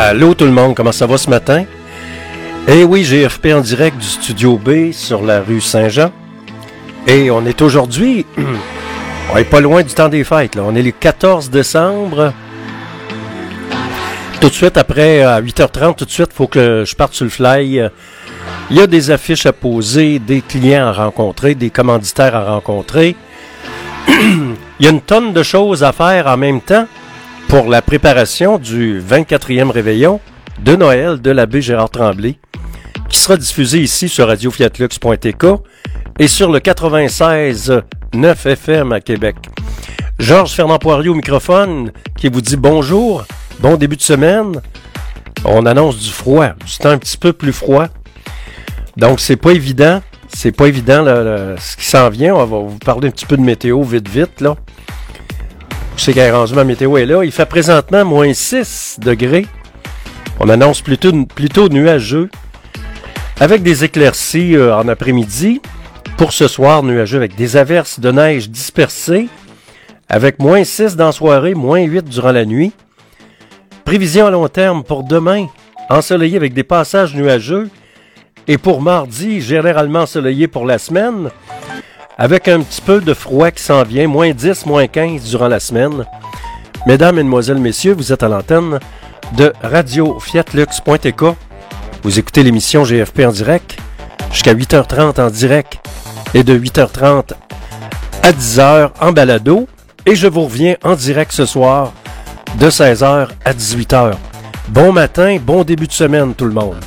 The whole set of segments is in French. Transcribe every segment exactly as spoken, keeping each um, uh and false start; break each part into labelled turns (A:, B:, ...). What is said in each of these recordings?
A: Allô tout le monde, comment ça va ce matin? Eh oui, G F P en direct du Studio B sur la rue Saint-Jean. Et on est aujourd'hui, on est pas loin du temps des fêtes, là. On est le quatorze décembre. Tout de suite après, à huit heures trente, tout de suite, il faut que je parte sur le fly. Il y a des affiches à poser, des clients à rencontrer, des commanditaires à rencontrer. Il y a une tonne de choses à faire en même temps pour la préparation du vingt-quatrième réveillon de Noël de l'abbé Gérard Tremblay, qui sera diffusé ici sur radio fiat lux point t k et sur le quatre-vingt-seize neuf F M à Québec. Georges Fernand Poirier au microphone, qui vous dit bonjour, bon début de semaine. On annonce du froid, du temps un petit peu plus froid. Donc c'est pas évident, c'est pas évident là, là, ce qui s'en vient. On va vous parler un petit peu de météo vite vite là. Je sais qu'elle est rendue, ma météo est là. Il fait présentement moins six degrés. On annonce plutôt, plutôt nuageux. Avec des éclaircies euh, en après-midi. Pour ce soir, nuageux avec des averses de neige dispersées. Avec moins six dans la soirée, moins huit durant la nuit. Prévision à long terme pour demain. Ensoleillé avec des passages nuageux. Et pour mardi, généralement ensoleillé pour la semaine. Avec un petit peu de froid qui s'en vient, moins dix, moins quinze durant la semaine. Mesdames, Mesdemoiselles, Messieurs, vous êtes à l'antenne de radio fiat lux point t k. Vous écoutez l'émission G F P en direct jusqu'à huit heures trente en direct et de huit heures trente à dix heures en balado. Et je vous reviens en direct ce soir de seize heures à dix-huit heures. Bon matin, bon début de semaine tout le monde.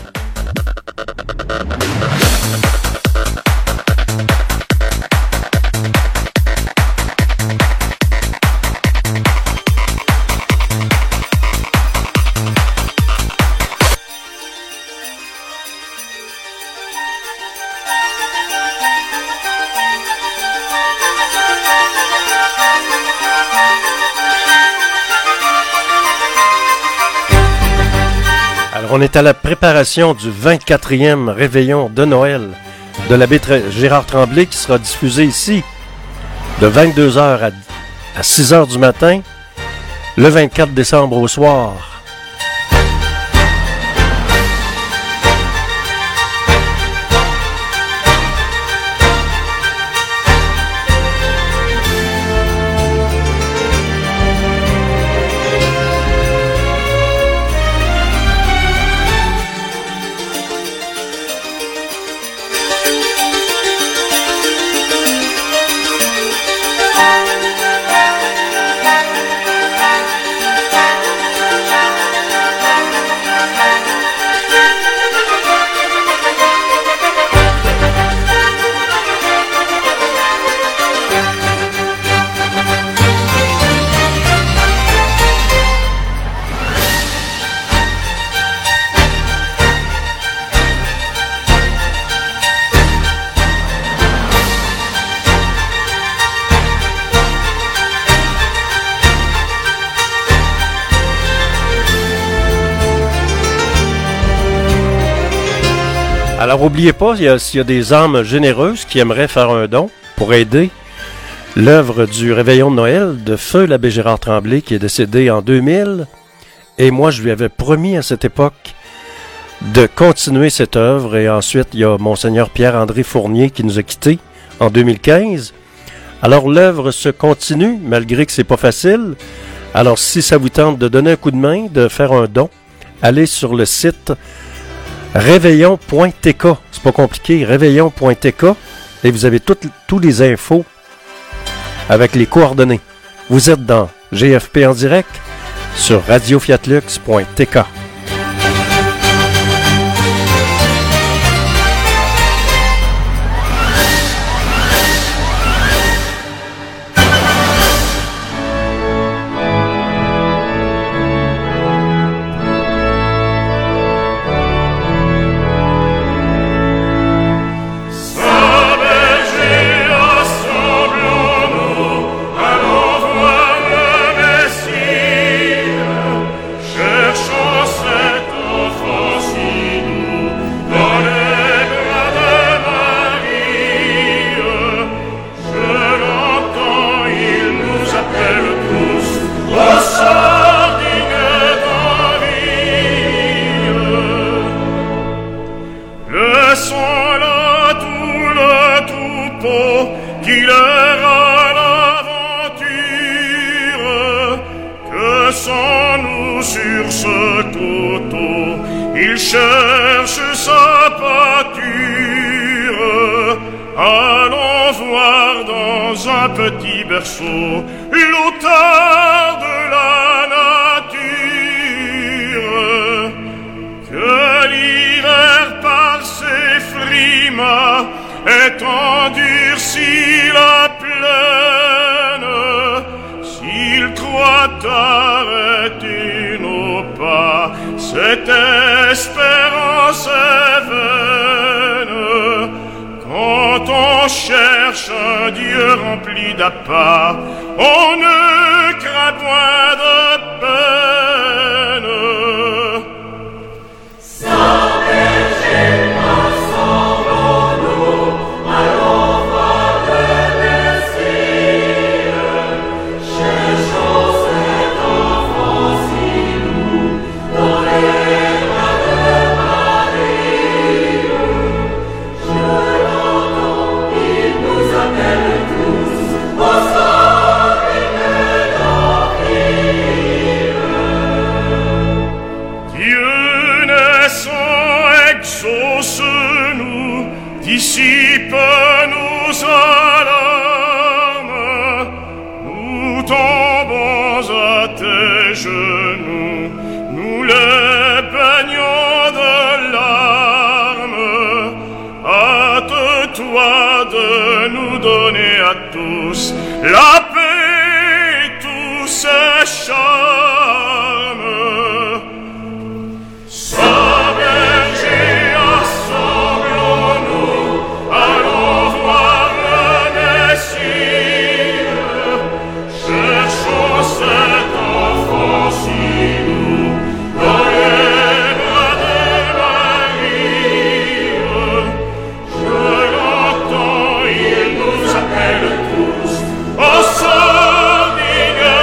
A: On est à la préparation du vingt-quatrième réveillon de Noël de l'abbé Gérard Tremblay qui sera diffusé ici de vingt-deux heures à six heures du matin le vingt-quatre décembre au soir. Alors, n'oubliez pas, s'il y, y a des âmes généreuses qui aimeraient faire un don pour aider l'œuvre du Réveillon de Noël de feu l'abbé Gérard Tremblay qui est décédé en deux mille. Et moi, je lui avais promis à cette époque de continuer cette œuvre. Et ensuite, il y a Monseigneur Pierre-André Fournier qui nous a quittés en deux mille quinze. Alors, l'œuvre se continue, malgré que c'est pas facile. Alors, si ça vous tente de donner un coup de main, de faire un don, allez sur le site réveillon point t k, c'est pas compliqué, réveillon point t k, et vous avez toutes tous les infos avec les coordonnées. Vous êtes dans G F P en direct sur radio fiat lux point t k.
B: Cherchons troupeau qui leur a l'aventure, que sans nous sur ce coteau, il cherche sa pâture. Allons voir dans un petit berceau l'auteur de la nature, que l'hiver par ses frimas est endurci la plaine. S'il croit arrêter nos pas, cette espérance est vaine. Quand on cherche un Dieu rempli d'appât, on ne craint point de peine. Sans berger, rassemblons-nous, allons voir le Messie. Cherchons cet enfant si doux, dans les bras de Marie. Je l'entends, il nous appelle tous, au sang d'une d'enfile. Dieu naissant exauce-nous, dissipe nos alarmes. Nous tombons à tes genoux, nous les baignons de larmes. Hâte-toi de nous donner à tous la paix et tous ses charmes. Saint berger, assemblons-nous, allons voir le Messie. Cherchons cet enfant si doux, dans les bras de Marie. Je l'entends, il nous appelle tous, au sort digne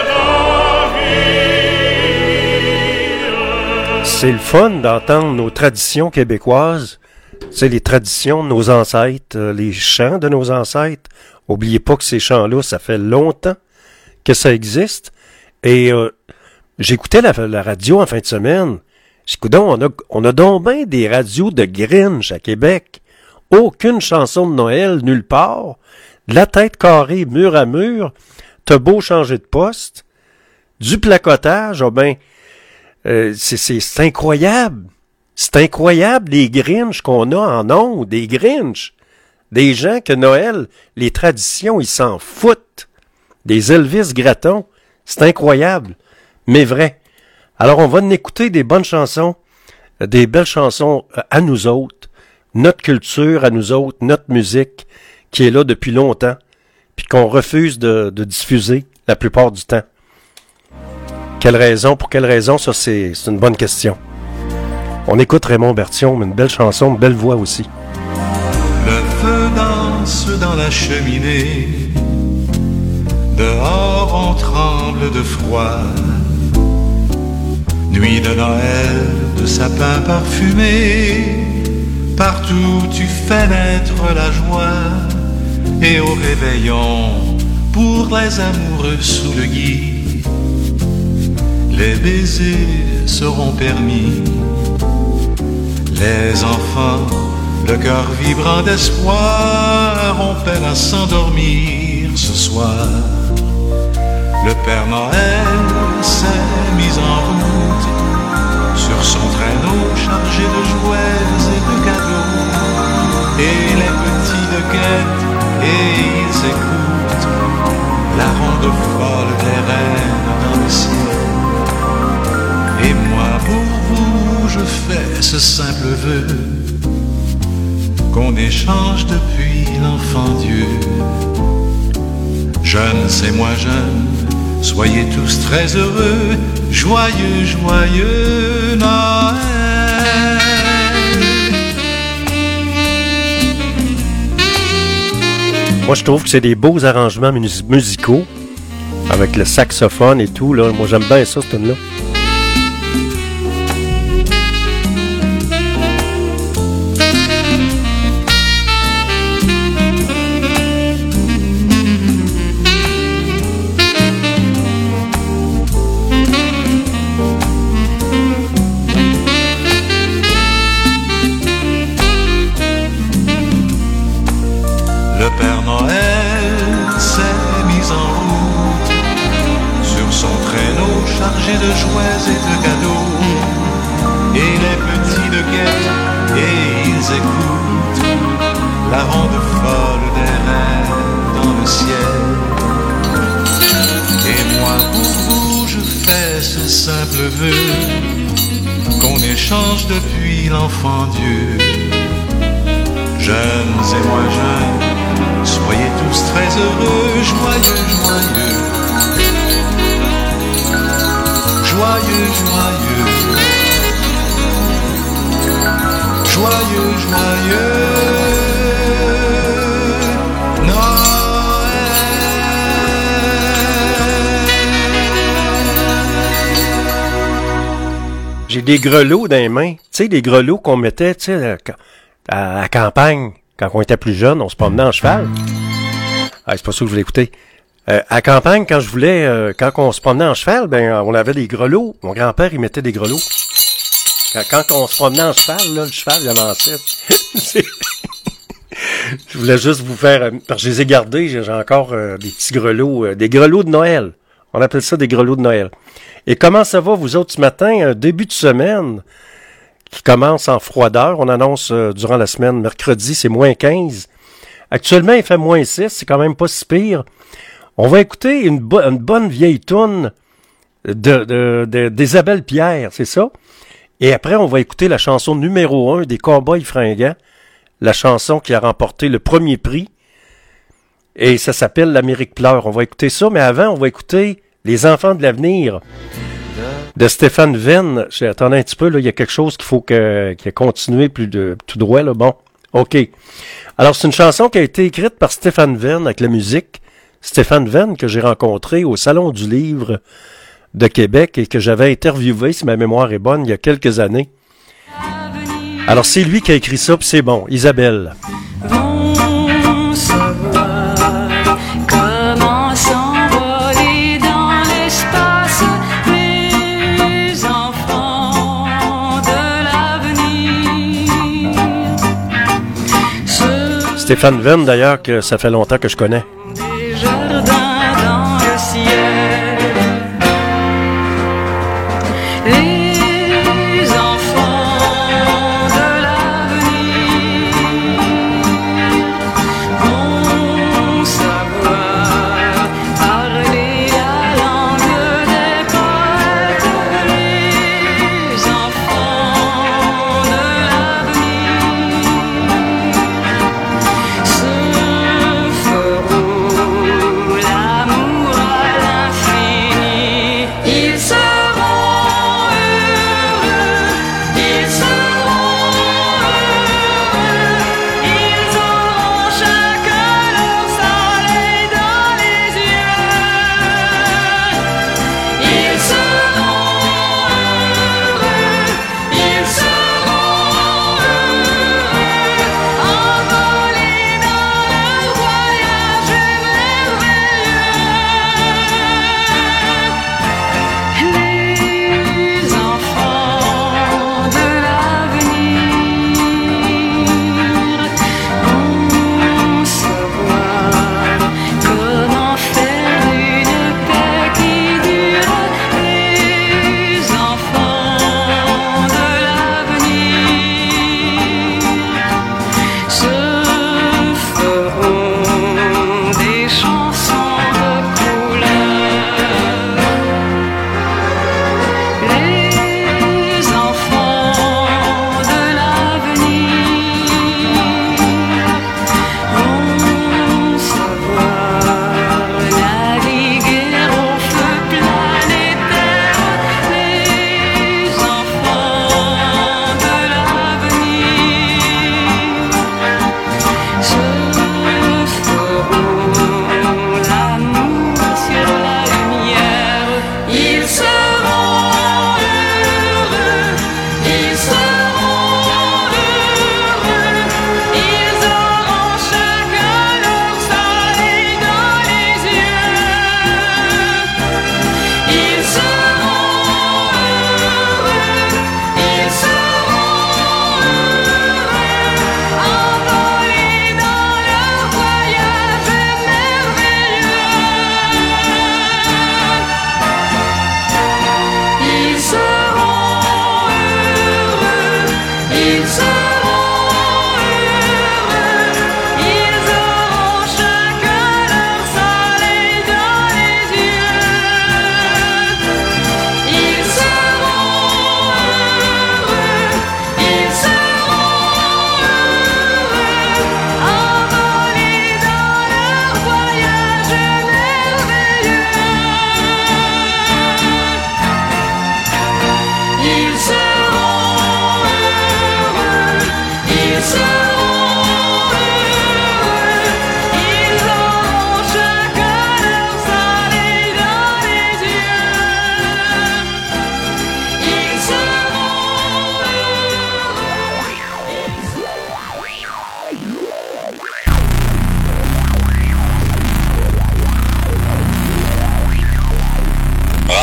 B: d'envie.
A: C'est le fun d'entendre nos traditions québécoises. C'est les traditions de nos ancêtres, euh, les chants de nos ancêtres. Oubliez pas que ces chants-là, ça fait longtemps que ça existe. Et euh, j'écoutais la, la radio en fin de semaine. J'écoute, on a, on a donc bien des radios de Grinch à Québec. Aucune chanson de Noël, nulle part. De la tête carrée, mur à mur. T'as beau changer de poste. Du placotage, oh ben, euh, c'est, c'est, c'est incroyable. C'est incroyable, les Grinch qu'on a en ondes, des Grinch. Des gens que Noël, les traditions, ils s'en foutent. Des Elvis Gratton. C'est incroyable, mais vrai. Alors, on va en écouter des bonnes chansons, des belles chansons à nous autres, notre culture à nous autres, notre musique, qui est là depuis longtemps, puis qu'on refuse de, de diffuser la plupart du temps. Quelle raison, pour quelle raison, ça, c'est, c'est une bonne question. On écoute Raymond Berthiaume, une belle chanson, une belle voix aussi.
C: Le feu danse dans la cheminée, dehors on tremble de froid. Nuit de Noël, de sapins parfumés, partout tu fais naître la joie. Et au réveillon, pour les amoureux sous le gui, les baisers seront permis. Les enfants, le cœur vibrant d'espoir, on peine à s'endormir ce soir. Le Père Noël s'est mis en route sur son traîneau chargé de jouets et de cadeaux. Et les petits le guettent et ils écoutent la ronde folle des reines dans le ciel. Et moi pour vous je fais ce simple vœu, qu'on échange depuis l'enfant Dieu. Jeunes et moins jeunes, soyez tous très heureux, joyeux, joyeux Noël.
A: Moi, je trouve que c'est des beaux arrangements mus- musicaux, avec le saxophone et tout, là. Moi, j'aime bien ça, cette tune-là.
C: Père Noël s'est mis en route sur son traîneau chargé de jouets et de cadeaux. Et les petits le guettent et ils écoutent la ronde folle des rêves dans le ciel. Et moi pour vous je fais ce simple vœu, qu'on échange depuis l'enfant Dieu. Jeunes et moins jeunes, soyez tous très heureux, joyeux, joyeux. Joyeux, joyeux. Joyeux, joyeux Noël.
A: J'ai des grelots dans les mains. Tu sais, des grelots qu'on mettait, tu sais, à la campagne, quand on était plus jeune, on se promenait en cheval. Ah, c'est pas ça que je voulais écouter. Euh, à la campagne, quand je voulais, euh, quand on se promenait en cheval, ben, on avait des grelots. Mon grand-père, il mettait des grelots. Quand, quand on se promenait en cheval, là, le cheval, il avançait. Je voulais juste vous faire, euh, parce que je les ai gardés, j'ai, j'ai encore euh, des petits grelots, euh, des grelots de Noël. On appelle ça des grelots de Noël. Et comment ça va, vous autres, ce matin? Un début de semaine qui commence en froideur. On annonce euh, durant la semaine, mercredi, c'est moins quinze. Actuellement, il fait moins six, c'est quand même pas si pire. On va écouter une, bo- une bonne vieille toune de, de, de, d'Isabelle Pierre, c'est ça? Et après, on va écouter la chanson numéro un des Cowboys fringants, la chanson qui a remporté le premier prix. Et ça s'appelle L'Amérique pleure. On va écouter ça, mais avant, on va écouter Les enfants de l'avenir de Stéphane Venn. Attendez un petit peu, là, il y a quelque chose qu'il faut que, qui a continué plus de tout droit, là. Bon, OK. Alors, c'est une chanson qui a été écrite par Stéphane Venn avec la musique. Stéphane Venn, que j'ai rencontré au Salon du Livre de Québec et que j'avais interviewé, si ma mémoire est bonne, il y a quelques années. Alors, c'est lui qui a écrit ça, puis c'est bon. Isabelle.
D: Vont savoir comment s'envoler dans l'espace les enfants de l'avenir. Ce
A: Stéphane Venn, d'ailleurs, que ça fait longtemps que je connais.
D: des jardins dans le ciel. Les enfants de l'avenir vont savoir parler la langue des poètes. Les enfants de l'avenir se feront l'amour à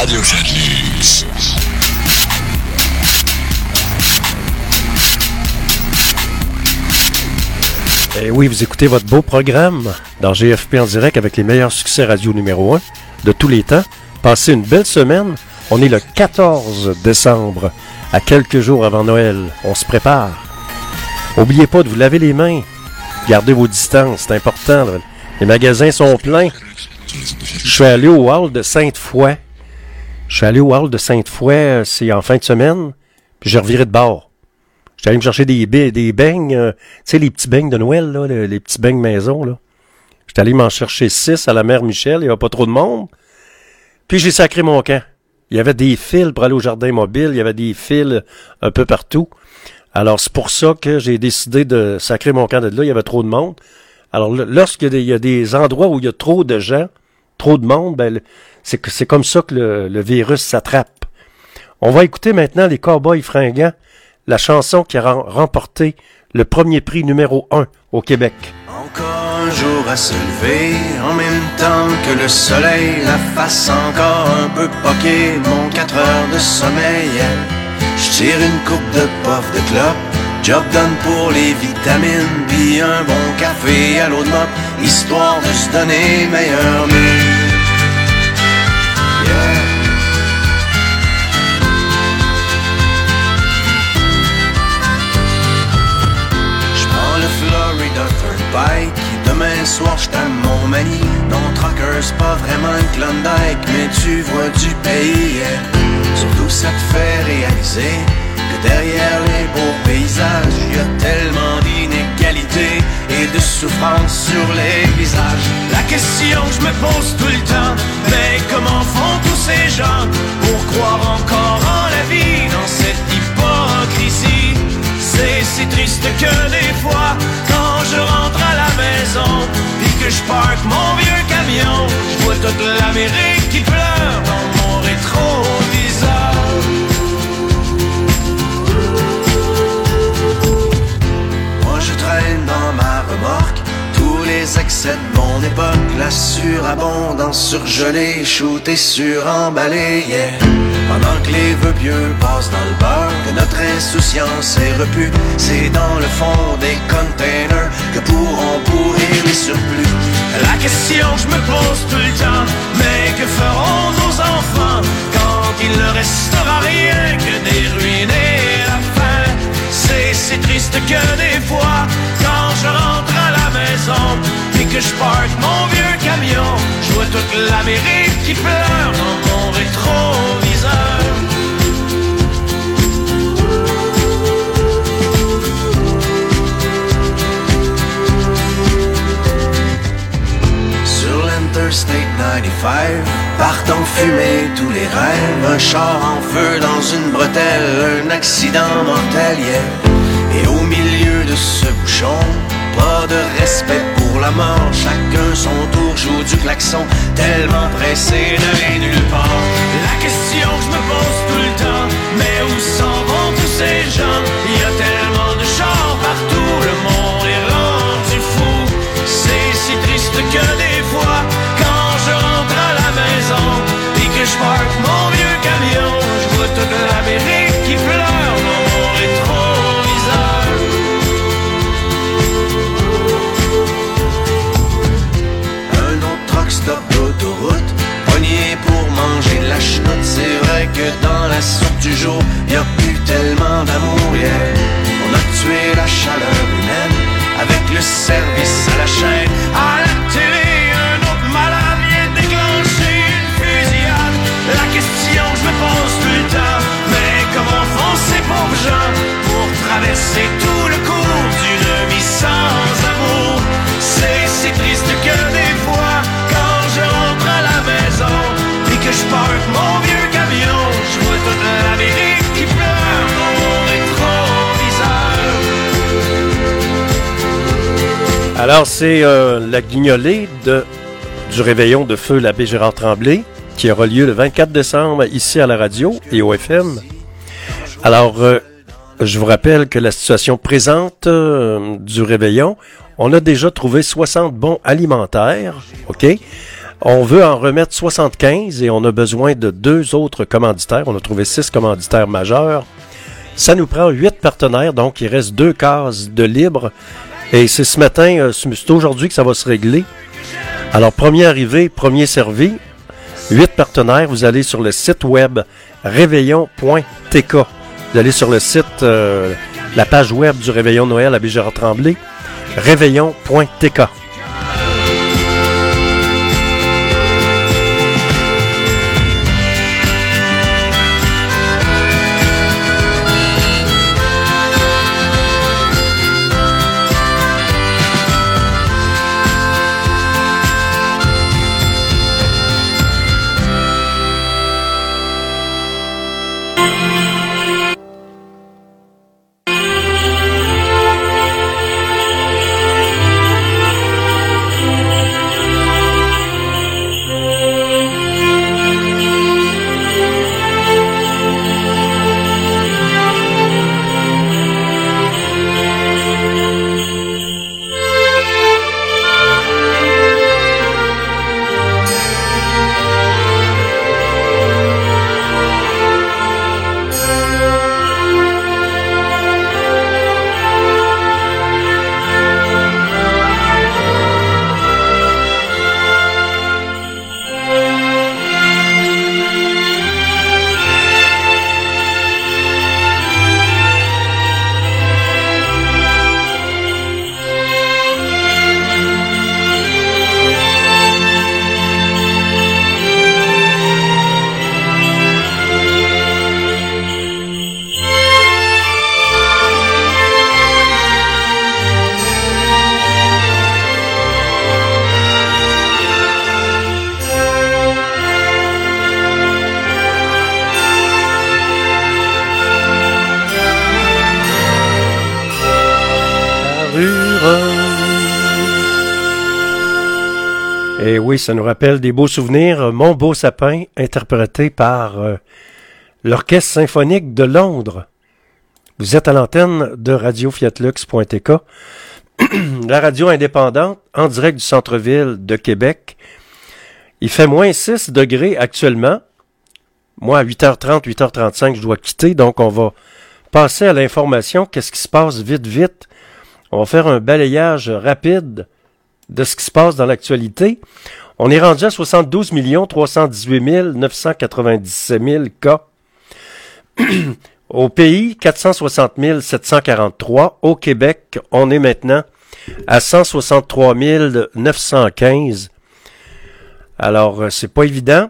E: Radio Fenix.
A: Et oui, vous écoutez votre beau programme dans G F P en direct avec les meilleurs succès radio numéro un de tous les temps. Passez une belle semaine. On est le quatorze décembre, à quelques jours avant Noël. On se prépare. N'oubliez pas de vous laver les mains. Gardez vos distances, c'est important. Là. Les magasins sont pleins. Je suis allé au hall de Sainte-Foy. Je suis allé au hall de Sainte-Foy, c'est en fin de semaine, puis j'ai reviré de bord. J'étais allé me chercher des, ba- des beignes, euh, tu sais, les petits beignes de Noël, là, les, les petits beignes maison, là. J'étais allé m'en chercher six à la mère Michel, il n'y avait pas trop de monde. Puis j'ai sacré mon camp. Il y avait des fils pour aller au jardin mobile, il y avait des fils un peu partout. Alors, c'est pour ça que j'ai décidé de sacrer mon camp de là, il y avait trop de monde. Alors, lorsqu'il y a des, il y a des endroits où il y a trop de gens, trop de monde, ben, c'est, c'est comme ça que le, le virus s'attrape. On va écouter maintenant les Cowboys fringants, la chanson qui a rem- remporté le premier prix numéro un au Québec.
F: Encore un jour à se lever, en même temps que le soleil, la face encore un peu poquée, mon quatre heures de sommeil. Je tire une coupe de puff de clope, job done pour les vitamines, puis un bon café à l'eau de mop, histoire de se donner meilleur mieux. Yeah. J'prends le Florida Turnpike, demain soir j't'aime mon mani. Non, trucker c'est pas vraiment une Klondike, mais tu vois du pays, yeah. Surtout ça te fait réaliser que derrière les beaux paysages, y a tellement d'inégalités et de souffrance sur les visages. La question que je me pose tout le temps, mais comment font tous ces gens pour croire encore en la vie dans cette hypocrisie? C'est si triste que des fois, quand je rentre à la maison, puis que je parque mon vieux camion, je vois toute l'Amérique qui pleure dans mon rétroviseur. Moi je traîne dans ma remorque tous les excès de mon époque, la surabondance surgelée, shootée, suremballée, yeah. Pendant que les vœux pieux passent dans le beurre, que notre insouciance est repue, c'est dans le fond des containers que pourront pourrir les surplus. La question que je me pose tout le temps, mais que feront nos enfants quand il ne restera rien que des ruines et la faim? C'est si triste que des fois, quand je rentre à la maison et que je parque mon vieux camion, je vois toute l'Amérique qui pleure dans mon rétroviseur. Sur l'Interstate quatre-vingt-quinze, partant fumer tous les rêves, un char en feu dans une bretelle, un accident mortel, yeah. Et au milieu de ce bouchon, pas de respect pour la mort, chacun son tour joue du klaxon, tellement pressé d'aller nulle part. La question que je me pose tout le temps, mais où s'en vont tous ces gens? Il y a tellement de chars partout, le monde est rendu fou. C'est si triste que des fois, quand je rentre à la maison et que je parque mon vieux camion, je vois toute l'Amérique qui pleure dans mon rétroviseur. Un autre truck stop d'autoroute, pogné pour manger de la chenoute. C'est vrai que dans la soupe du jour, y a plus tellement d'amour, yeah. On a tué la chaleur humaine avec le service à la chaîne. À la télé, un autre malade vient déclencher une fusillade. La question que je me pose tout le temps, mais comment font ces pauvres gens pour traverser tout le cours d'une vie sans amour? C'est si triste que des fois, quand je rentre à la maison et que je parque mon vieux camion, je vois toute l'Amérique qui pleure dans mon rétroviseur.
A: Alors, c'est euh, la guignolée de, du réveillon de feu l'abbé Gérard Tremblay qui aura lieu le vingt-quatre décembre ici à la radio et au F M. Alors, euh, je vous rappelle que la situation présente euh, du réveillon, on a déjà trouvé soixante bons alimentaires, OK? On veut en remettre soixante-quinze et on a besoin de deux autres commanditaires. On a trouvé six commanditaires majeurs. Ça nous prend huit partenaires, donc il reste deux cases de libre. Et c'est ce matin, euh, c'est aujourd'hui que ça va se régler. Alors, premier arrivé, premier servi. Huit partenaires. Vous allez sur le site web réveillon point t k. Vous allez sur le site, euh, la page web du Réveillon de Noël à Bégard-Tremblay. réveillon point t k. Et oui, ça nous rappelle des beaux souvenirs. Mon beau sapin, interprété par euh, l'Orchestre symphonique de Londres. Vous êtes à l'antenne de radio fiat lux point t k, la radio indépendante en direct du centre-ville de Québec. Il fait moins six degrés actuellement. Moi, à huit heures trente, huit heures trente-cinq, je dois quitter, donc on va passer à l'information. Qu'est-ce qui se passe vite, vite? On va faire un balayage rapide de ce qui se passe dans l'actualité. On est rendu à soixante-douze millions trois cent dix-huit mille neuf cent quatre-vingt-dix-sept mille cas. Au pays, quatre cent soixante mille sept cent quarante-trois. Au Québec, on est maintenant à cent soixante-trois mille neuf cent quinze. Alors, c'est pas évident.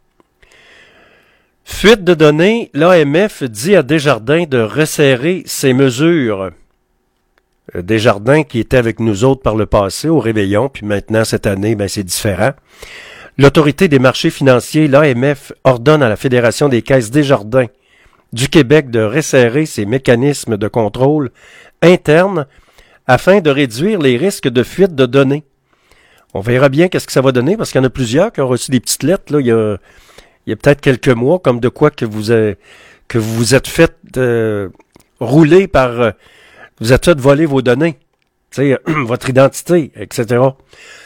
A: Fuite de données, l'A M F dit à Desjardins de resserrer ses mesures. Desjardins qui était avec nous autres par le passé au Réveillon, puis maintenant cette année, ben c'est différent. L'Autorité des marchés financiers, l'A M F, ordonne à la Fédération des caisses Desjardins du Québec de resserrer ses mécanismes de contrôle interne afin de réduire les risques de fuite de données. On verra bien qu'est-ce que ça va donner, parce qu'il y en a plusieurs qui ont reçu des petites lettres, là, il y a, il y a peut-être quelques mois, comme de quoi que vous avez, que vous vous êtes fait euh, rouler par... Euh, vous êtes fait voler vos données, tu sais, votre identité, et cetera.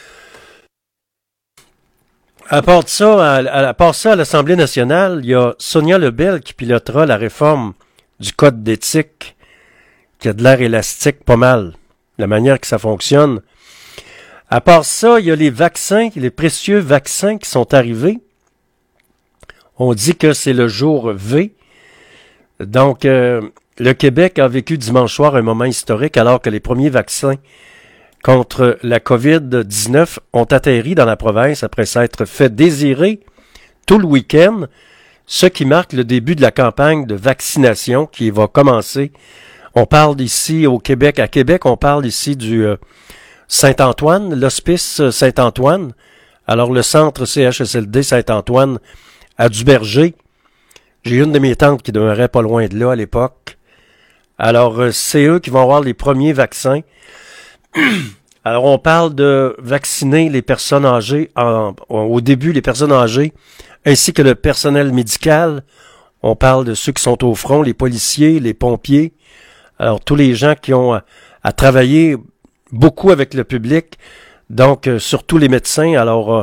A: À part ça, à, à part ça, à l'Assemblée nationale, il y a Sonia Lebel qui pilotera la réforme du code d'éthique, qui a de l'air élastique pas mal, la manière que ça fonctionne. À part ça, il y a les vaccins, les précieux vaccins qui sont arrivés. On dit que c'est le jour V. Donc, euh, le Québec a vécu dimanche soir un moment historique alors que les premiers vaccins contre la covid dix-neuf ont atterri dans la province après s'être fait désirer tout le week-end, ce qui marque le début de la campagne de vaccination qui va commencer. On parle ici au Québec, à Québec, on parle ici du euh, Saint-Antoine, l'hospice Saint-Antoine. Alors le centre C H S L D Saint-Antoine à Duberger. J'ai une de mes tantes qui demeurait pas loin de là à l'époque. Alors, euh, c'est eux qui vont avoir les premiers vaccins. Alors, on parle de vacciner les personnes âgées, en, au début, les personnes âgées, ainsi que le personnel médical. On parle de ceux qui sont au front, les policiers, les pompiers. Alors, tous les gens qui ont à, à travailler beaucoup avec le public, donc euh, surtout les médecins. Alors, euh,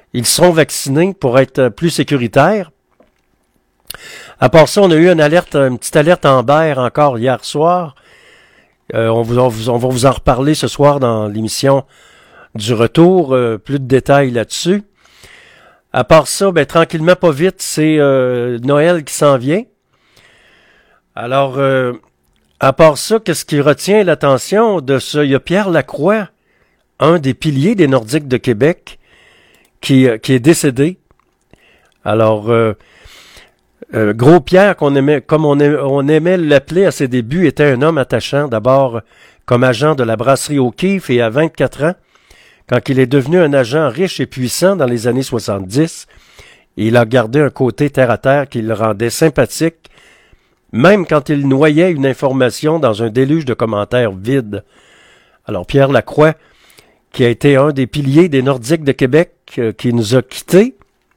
A: ils seront vaccinés pour être plus sécuritaires. À part ça, on a eu une alerte, une petite alerte Amber encore hier soir. Euh, on, vous, on, vous, on va vous en reparler ce soir dans l'émission du retour. Euh, plus de détails là-dessus. À part ça, ben tranquillement, pas vite, c'est euh, Noël qui s'en vient. Alors, euh, à part ça, qu'est-ce qui retient l'attention de ça? Il y a Pierre Lacroix, un des piliers des Nordiques de Québec, qui, qui est décédé. Alors, euh, euh, Gros Pierre, qu'on aimait, comme on aimait, on aimait l'appeler à ses débuts, était un homme attachant, d'abord comme agent de la brasserie O'Keeffe et à vingt-quatre ans, quand il est devenu un agent riche et puissant dans les années soixante-dix, il a gardé un côté terre-à-terre qui le rendait sympathique, même quand il noyait une information dans un déluge de commentaires vides. Alors Pierre Lacroix, qui a été un des piliers des Nordiques de Québec, euh, qui nous a quittés.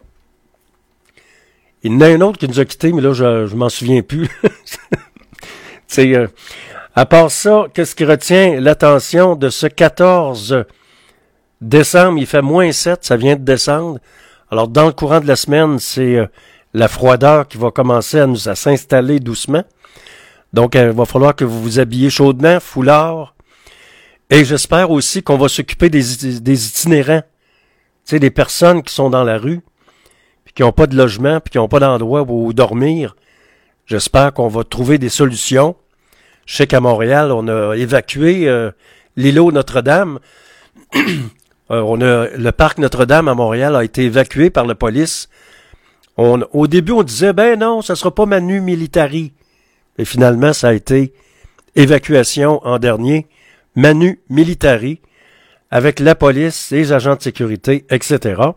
A: Il y en a un autre qui nous a quittés, mais là, je, je m'en souviens plus. C'est, euh, à part ça, qu'est-ce qui retient l'attention de ce quatorze décembre? Il fait moins sept, ça vient de descendre. Alors, dans le courant de la semaine, c'est euh, la froideur qui va commencer à nous à s'installer doucement. Donc, euh, il va falloir que vous vous habillez chaudement, foulard. Et j'espère aussi qu'on va s'occuper des, des itinérants. Tu sais, des personnes qui sont dans la rue, puis qui n'ont pas de logement, puis qui n'ont pas d'endroit où dormir. J'espère qu'on va trouver des solutions. Je sais qu'à Montréal, on a évacué euh, l'îlot Notre-Dame. euh, on a, le parc Notre-Dame à Montréal a été évacué par la police. On, au début, on disait, ben non, ça sera pas Manu Militari. Et finalement, ça a été évacuation en dernier. Manu Militari, avec la police, les agents de sécurité, et cetera.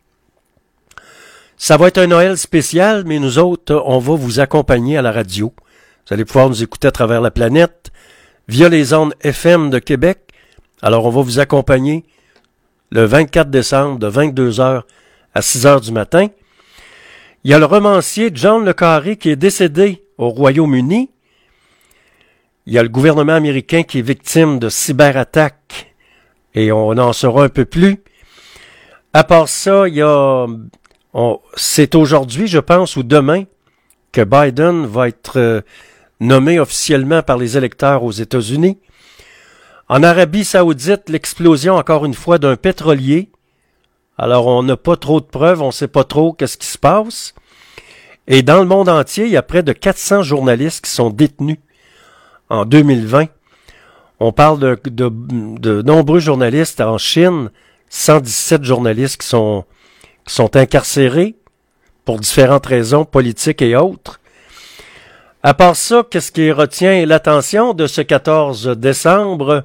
A: Ça va être un Noël spécial, mais nous autres, on va vous accompagner à la radio. Vous allez pouvoir nous écouter à travers la planète, via les ondes F M de Québec. Alors, on va vous accompagner le vingt-quatre décembre, de vingt-deux heures à six heures du matin. Il y a le romancier John Le Carré qui est décédé au Royaume-Uni. Il y a le gouvernement américain qui est victime de cyberattaques et on en saura un peu plus. À part ça, il y a, on, c'est aujourd'hui, je pense, ou demain, que Biden va être euh, nommé officiellement par les électeurs aux États-Unis. En Arabie Saoudite, l'explosion, encore une fois, d'un pétrolier. Alors, on n'a pas trop de preuves, on ne sait pas trop qu'est-ce qui se passe. Et dans le monde entier, il y a près de quatre cents journalistes qui sont détenus. En deux mille vingt, on parle de, de, de nombreux journalistes en Chine, cent dix-sept journalistes qui sont, qui sont incarcérés pour différentes raisons politiques et autres. À part ça, qu'est-ce qui retient l'attention de ce quatorze décembre?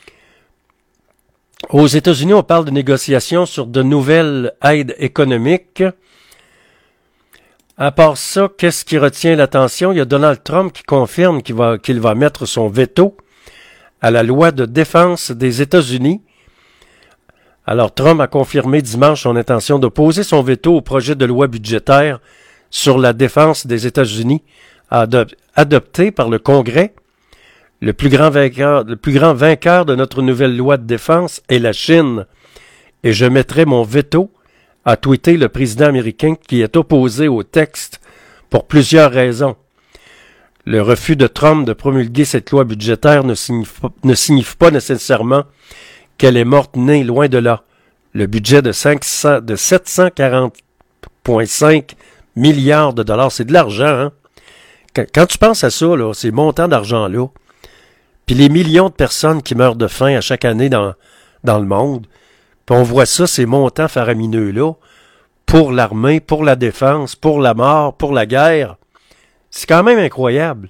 A: Aux États-Unis, on parle de négociations sur de nouvelles aides économiques. À part ça, qu'est-ce qui retient l'attention? Il y a Donald Trump qui confirme qu'il va, qu'il va mettre son veto à la loi de défense des États-Unis. Alors, Trump a confirmé dimanche son intention de poser son veto au projet de loi budgétaire sur la défense des États-Unis adop- adopté par le Congrès. Le plus grand vainqueur, le plus grand vainqueur de notre nouvelle loi de défense est la Chine. Et je mettrai mon veto, a tweeté le président américain qui est opposé au texte pour plusieurs raisons. Le refus de Trump de promulguer cette loi budgétaire ne signifie, ne signifie pas nécessairement qu'elle est morte née, loin de là. Le budget de, cinq cents, de sept cent quarante virgule cinq milliards de dollars, c'est de l'argent. Hein? Quand, quand tu penses à ça, là, ces montants d'argent-là, puis les millions de personnes qui meurent de faim à chaque année dans, dans le monde, puis on voit ça, ces montants faramineux-là, pour l'armée, pour la défense, pour la mort, pour la guerre. C'est quand même incroyable.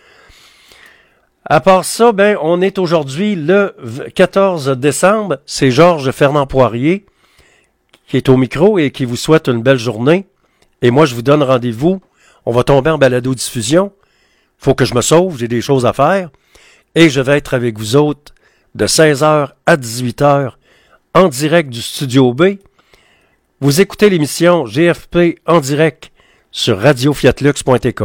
A: À part ça, ben, on est aujourd'hui le quatorze décembre. C'est Georges Fernand Poirier qui est au micro et qui vous souhaite une belle journée. Et moi, je vous donne rendez-vous. On va tomber en balado-diffusion. Faut que je me sauve, j'ai des choses à faire. Et je vais être avec vous autres de seize heures à dix-huit heures en direct du Studio B. Vous écoutez l'émission G F P en direct sur radio fiat lux point t k.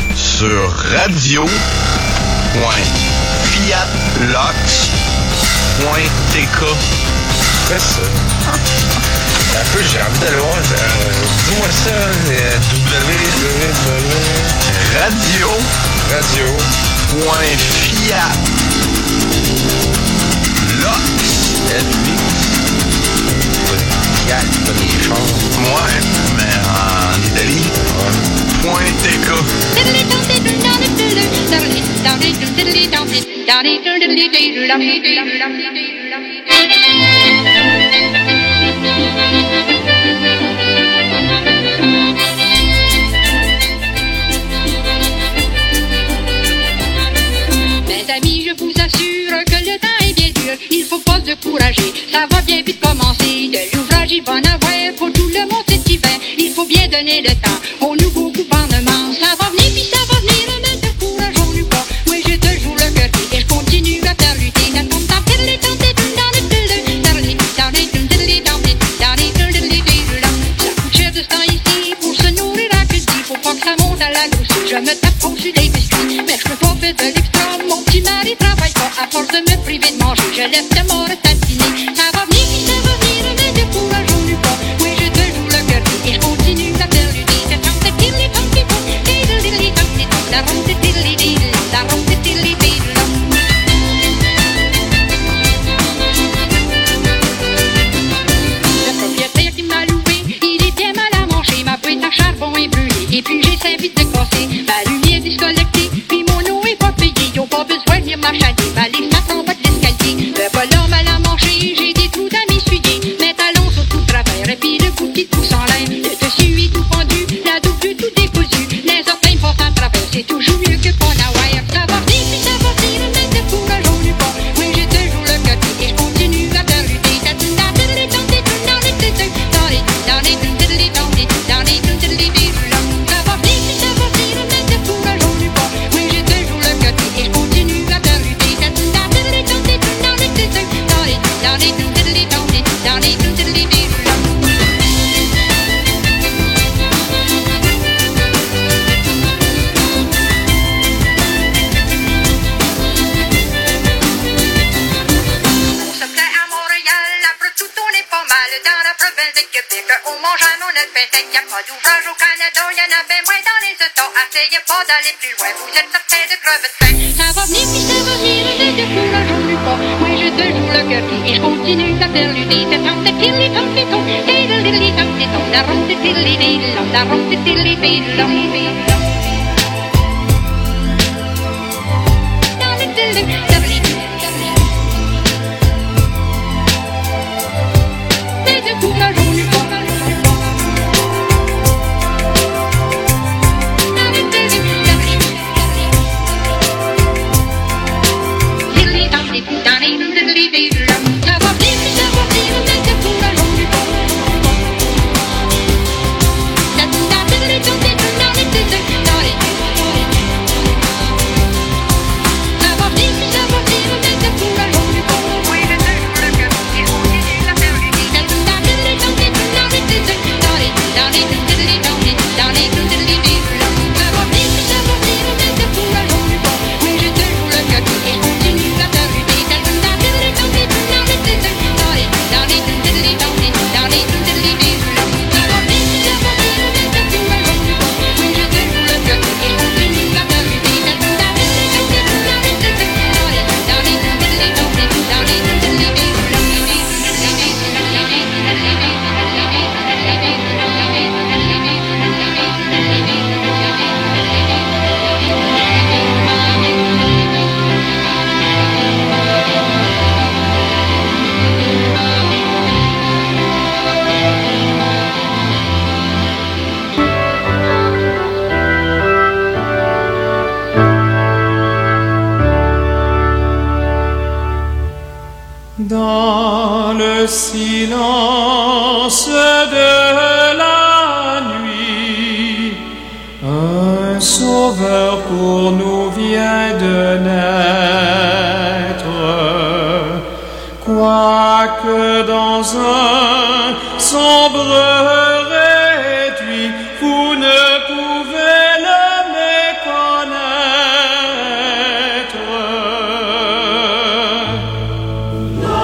E: Sur radio point fiat lux
F: point T K.
E: C'est ça. Un peu, j'ai envie d'aller voir. Euh, dis-moi ça, euh, www.
F: Radio.
E: Radio.
F: Point Fiat. Lox.
E: Fiat, pas des chars.
F: Ouais, mais en Italie.
E: Ouais.
F: Point T K.
G: Mes amis, je vous assure que le temps est bien dur. Il faut pas se décourager, ça va bien vite commencer. De l'ouvrage, il va en avoir pour tout le monde cet hiver. Il faut bien donner le temps au nouveau gouvernement. Ça va venir, puis ça va venir, ne décourageons-nous pas. Moi, je te joue le cœur et je continue à faire lutter. Ça coûte cher de ce temps ici pour se nourrir à que dit. Faut pas que ça monte à la gousse. Je me tape au-dessus des biscuits, mais je peux pas faire de l'extra. Mon petit mari travaille pas à force de me priver de manger. Je laisse de mort tatiner. Ça va venir, puis ça va venir, ne décourageons-nous pas. Oui, je te joue le cœur et je continue à faire lutter. C'est tant de tilly, tant de bon, et de lily, tant de bon, la ronde de tilly, la ronde de tilly, le propriétaire qui m'a loué, il est bien mal à manger. Ma boîte à charbon est brûlée, et puis j'ai cinq vite de casser. Ma lumière disconnectée, puis mon eau est pas payée. Ils ont pas besoin de venir m'achaler, ma liste en bas de l'escalier. Le bonhomme mal à manger, j'ai des trous à m'essuyer. Mes talons sont tout travers, et puis le bouti de pouce en l'air. Le dessus est tout pendu, la double tout décousu. Les orteils passent à travers, c'est toujours mieux que pas wire. Ça va venir, puis ça va venir, ne décourageons-nous pas. Oui, je te joue le côté et je continue à faire lutter. On mange à nos neuf pains, y a pas d'ouvrage au Canada, y en a bien moins dans les autos. Essayez pas d'aller plus loin, vous êtes certain de crever de faim. Ça va venir, puis ça va venir, ne décourageons-nous pas. Moi je te joue le cœur et je continue à faire lutter. C'est tant de tilly, tant de ton, et de lily, tant de ton, la ronde de tilly, la ronde de tilly, la ronde de tilly. Ne décourageons-nous pas.
B: Dans le silence de la nuit, un sauveur pour nous vient de naître. Quoique dans un sombre réduit, vous ne pouvez le méconnaître.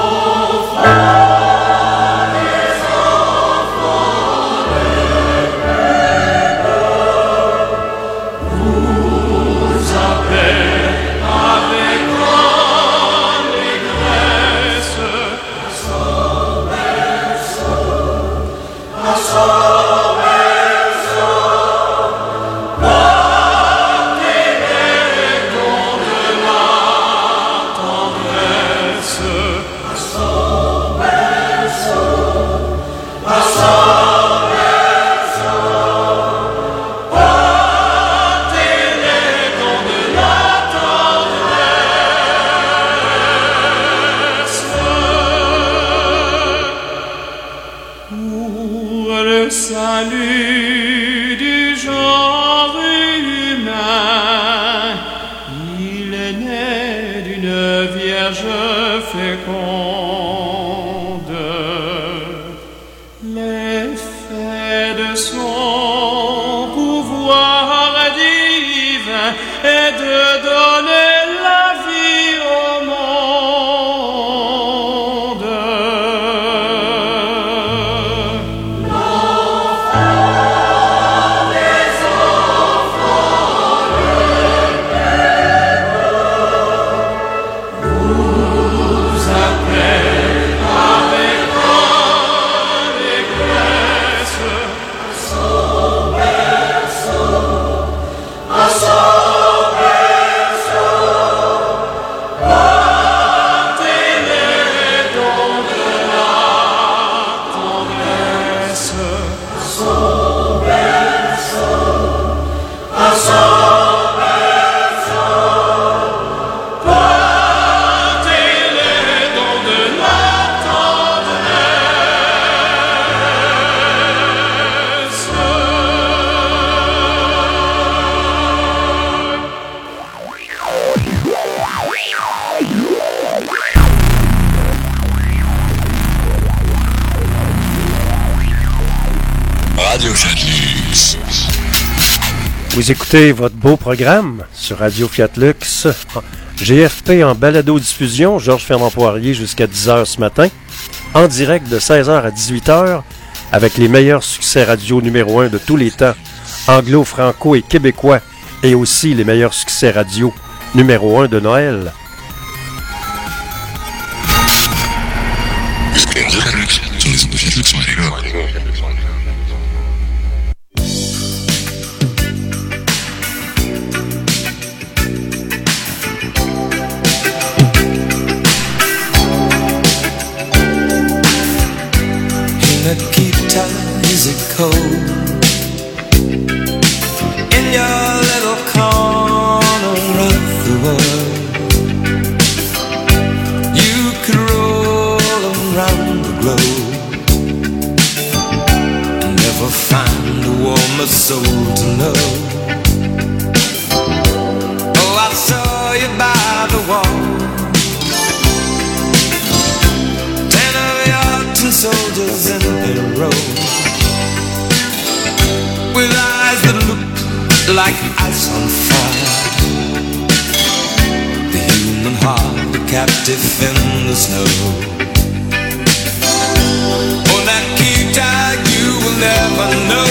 B: salut du genre humain. Il est né d'une vierge féconde. L'effet de son pouvoir divin est de donner la vie au monde. L'enfant des enfants, le Père nous appelle avec allégresse à son berceau, à son berceau. Portez les dons de la tendresse à son berceau, à son berceau. Portez les dons de la tendresse.
C: Radio Fiat-Lux.
A: Vous écoutez votre beau programme sur Radio Fiat-Lux. G F P en balado-diffusion, Georges Fernand Poirier jusqu'à dix heures ce matin. En direct de seize heures à dix-huit heures, avec les meilleurs succès radio numéro un de tous les temps, anglo, franco et québécois, et aussi les meilleurs succès radio numéro un de Noël.
C: Sur les ondes de Fiat-Lux sur les gars.
F: Nikita, is it cold in your little corner of the world? You could roll around the globe and never find a warmer soul to know. Oh, I saw you by the wall, ten of your tin soldiers in a row, with eyes that looked like ice on fire. The human heart, a captive in the snow. Oh, Nikita, you will never know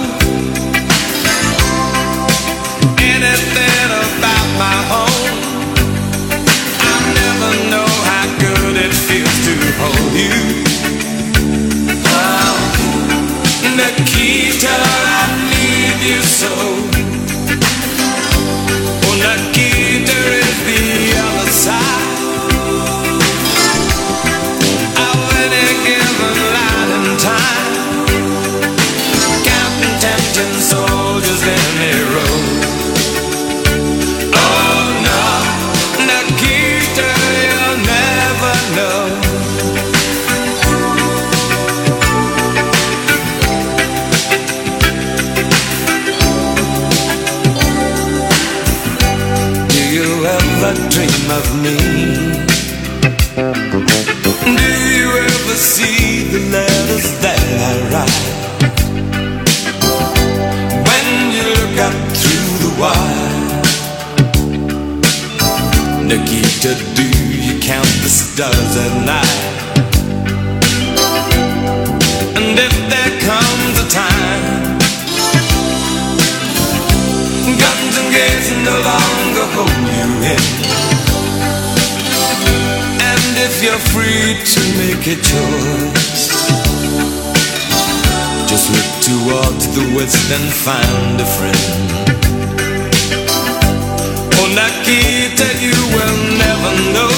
F: anything about my home. I'll never know how good it feels to hold you. Oh, Nikita, I need you so. Oh, Nikita is the other side of any given line in time, counting tempting soldiers in a row. Oh no, Nikita, you'll never know. Do you ever dream of me? Do you ever see the letters that I write? When you look up through the wire, Nikita, do you count the stars at night? And if there comes a time guns and gates no longer hold you in, and if you're free to make a choice, just look towards the west and find a friend. Oh, Nikita, you will never know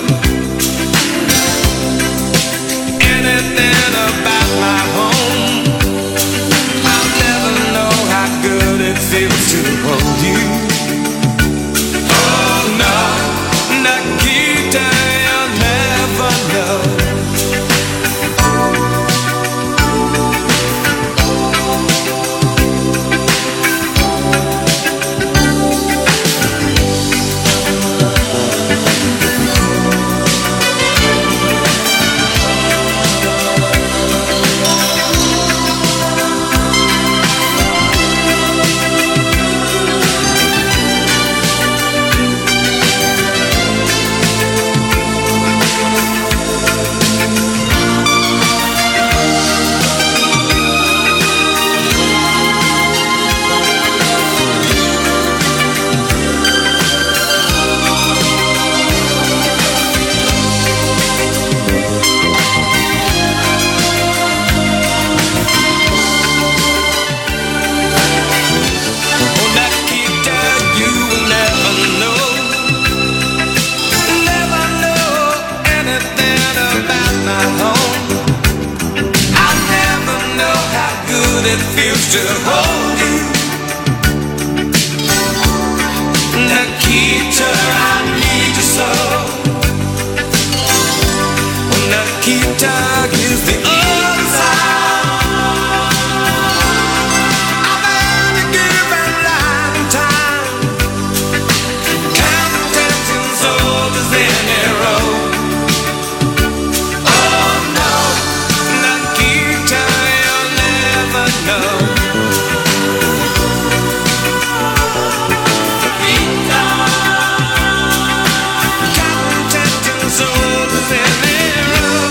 F: anything about my home. I'll never know how good it feels to hold you. Oh no, Nikita, you'll never know. my home. I'll never know how good it feels to hold you. Nikita, I need you so. Nikita is the other side. I've had a given lifetime, counting tempting souls in a row. Oh no, Nikita, you'll never know. Nikita, counting tempting souls in a row.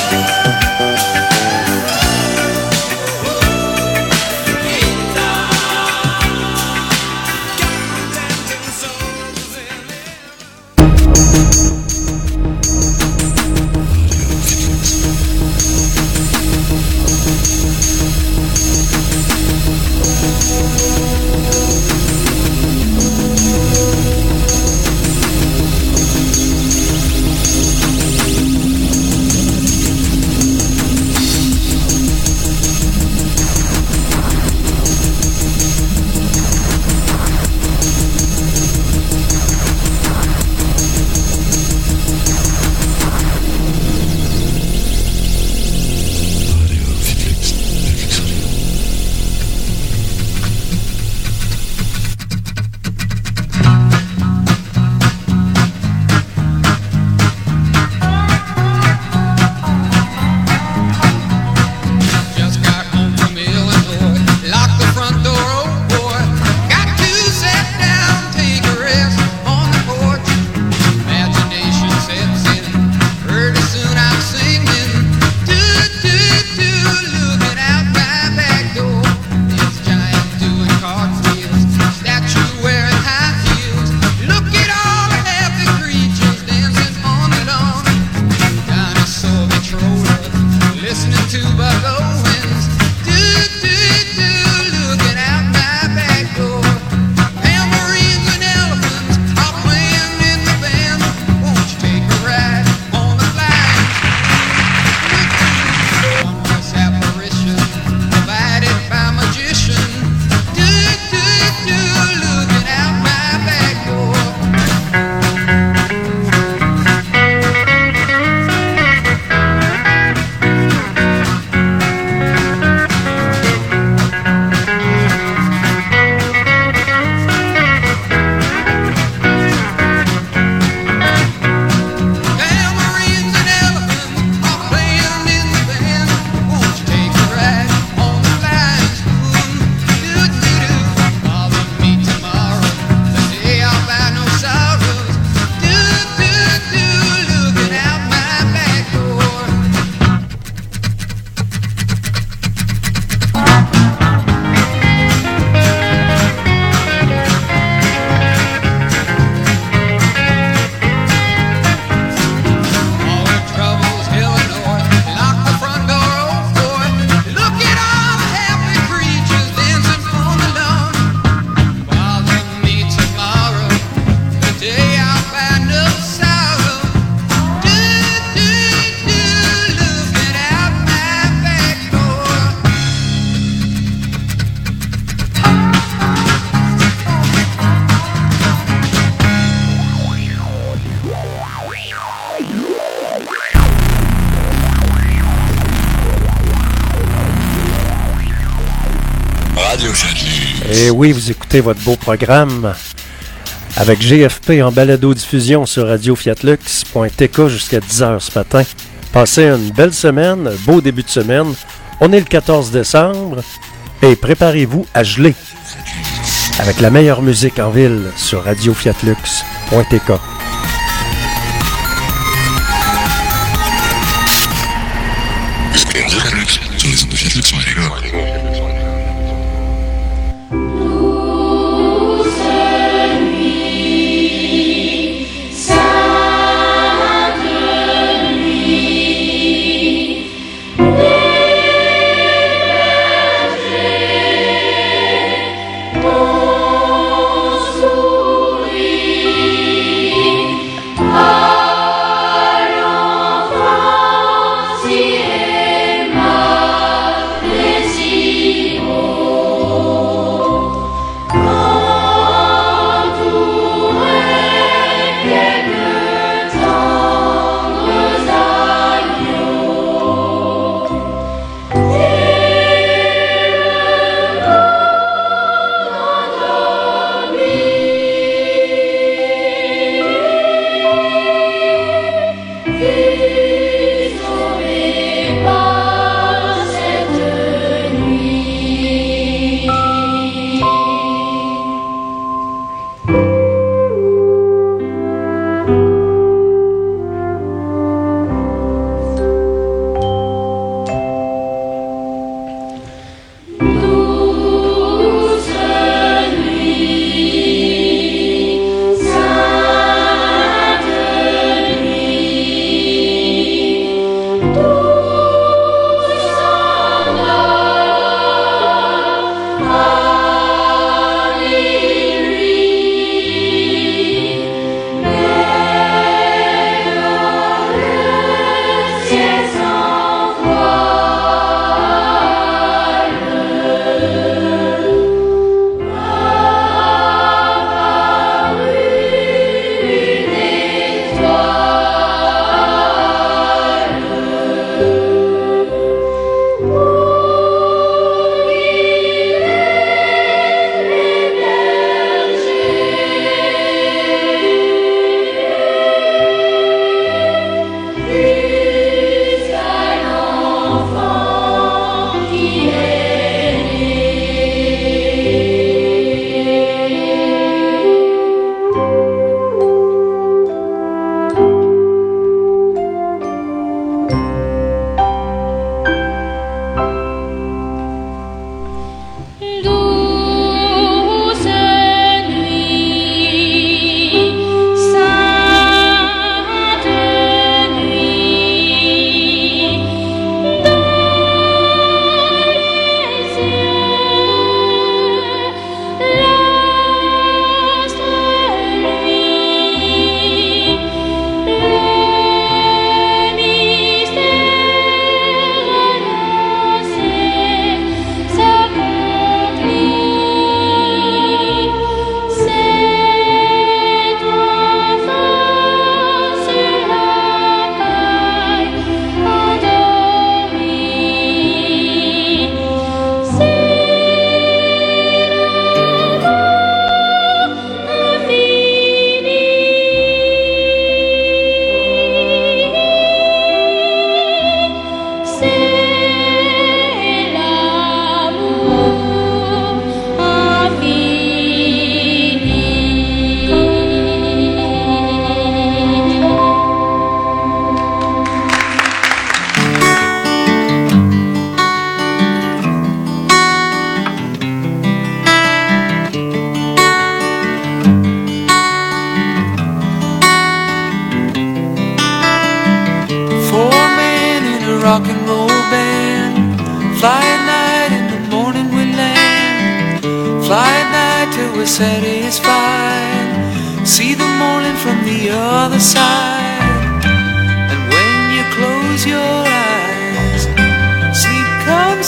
F: Just got home from Illinois, locked the front door, oh boy. Got to sit down, take a rest on the porch. Imagination sets in, pretty soon I'm singing. Do, do, do, looking out my back door. This giant doing cartwheels, statue wearing high heels. Look at all the happy creatures dancing on the lawn. Dinosaur controller, listening to Buck Owens. Do, do, do, looking out my back door. Tambourines and elephants are playing in the band. Won't you take a ride on the flying? Wondrous apparition provided by magician. Do, do, do, looking out my back door. Tambourines and elephants are playing in the band. Won't you take a ride on the flying spoon? Do, do, do. Follow me tomorrow, the day I'll buy no sorrows. Do, do, do, looking out my back door. All the troubles, Illinois, lock the front door, oh boy. Look at all the happy creatures dancing on the lawn. Follow me tomorrow, the day I'll find no sorrow. Do, do, do, looking out my back door.
C: Radio Châtelet.
A: Et oui, vous écoutez votre beau programme avec G F P en balado-diffusion sur radio fiat lux point t k jusqu'à dix heures ce matin. Passez une belle semaine, un beau début de semaine. On est le quatorze décembre et préparez-vous à geler avec la meilleure musique en ville sur radio fiat lux point t k.
C: Sur les ondes de Fiat Lux point t k.
H: France. rock and roll band. Fly at night, in the morning we land. Fly at night till we're satisfied. See the morning from the other side. And when you close your eyes, sleep comes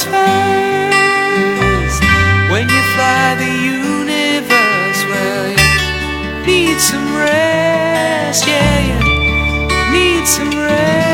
H: fast. When you fly the universe, well, you need some rest. Yeah, you need some rest.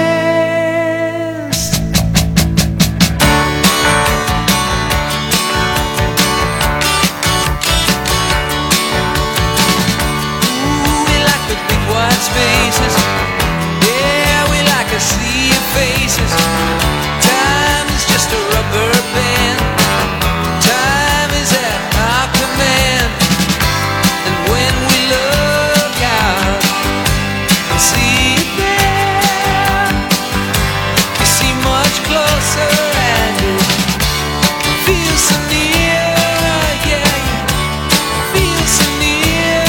H: Spaces, yeah, we like a sea of faces. Time is just a rubber band. Time is at our command. And when we look out and see it there, you see much closer and it feels so near. Yeah, you feel so near.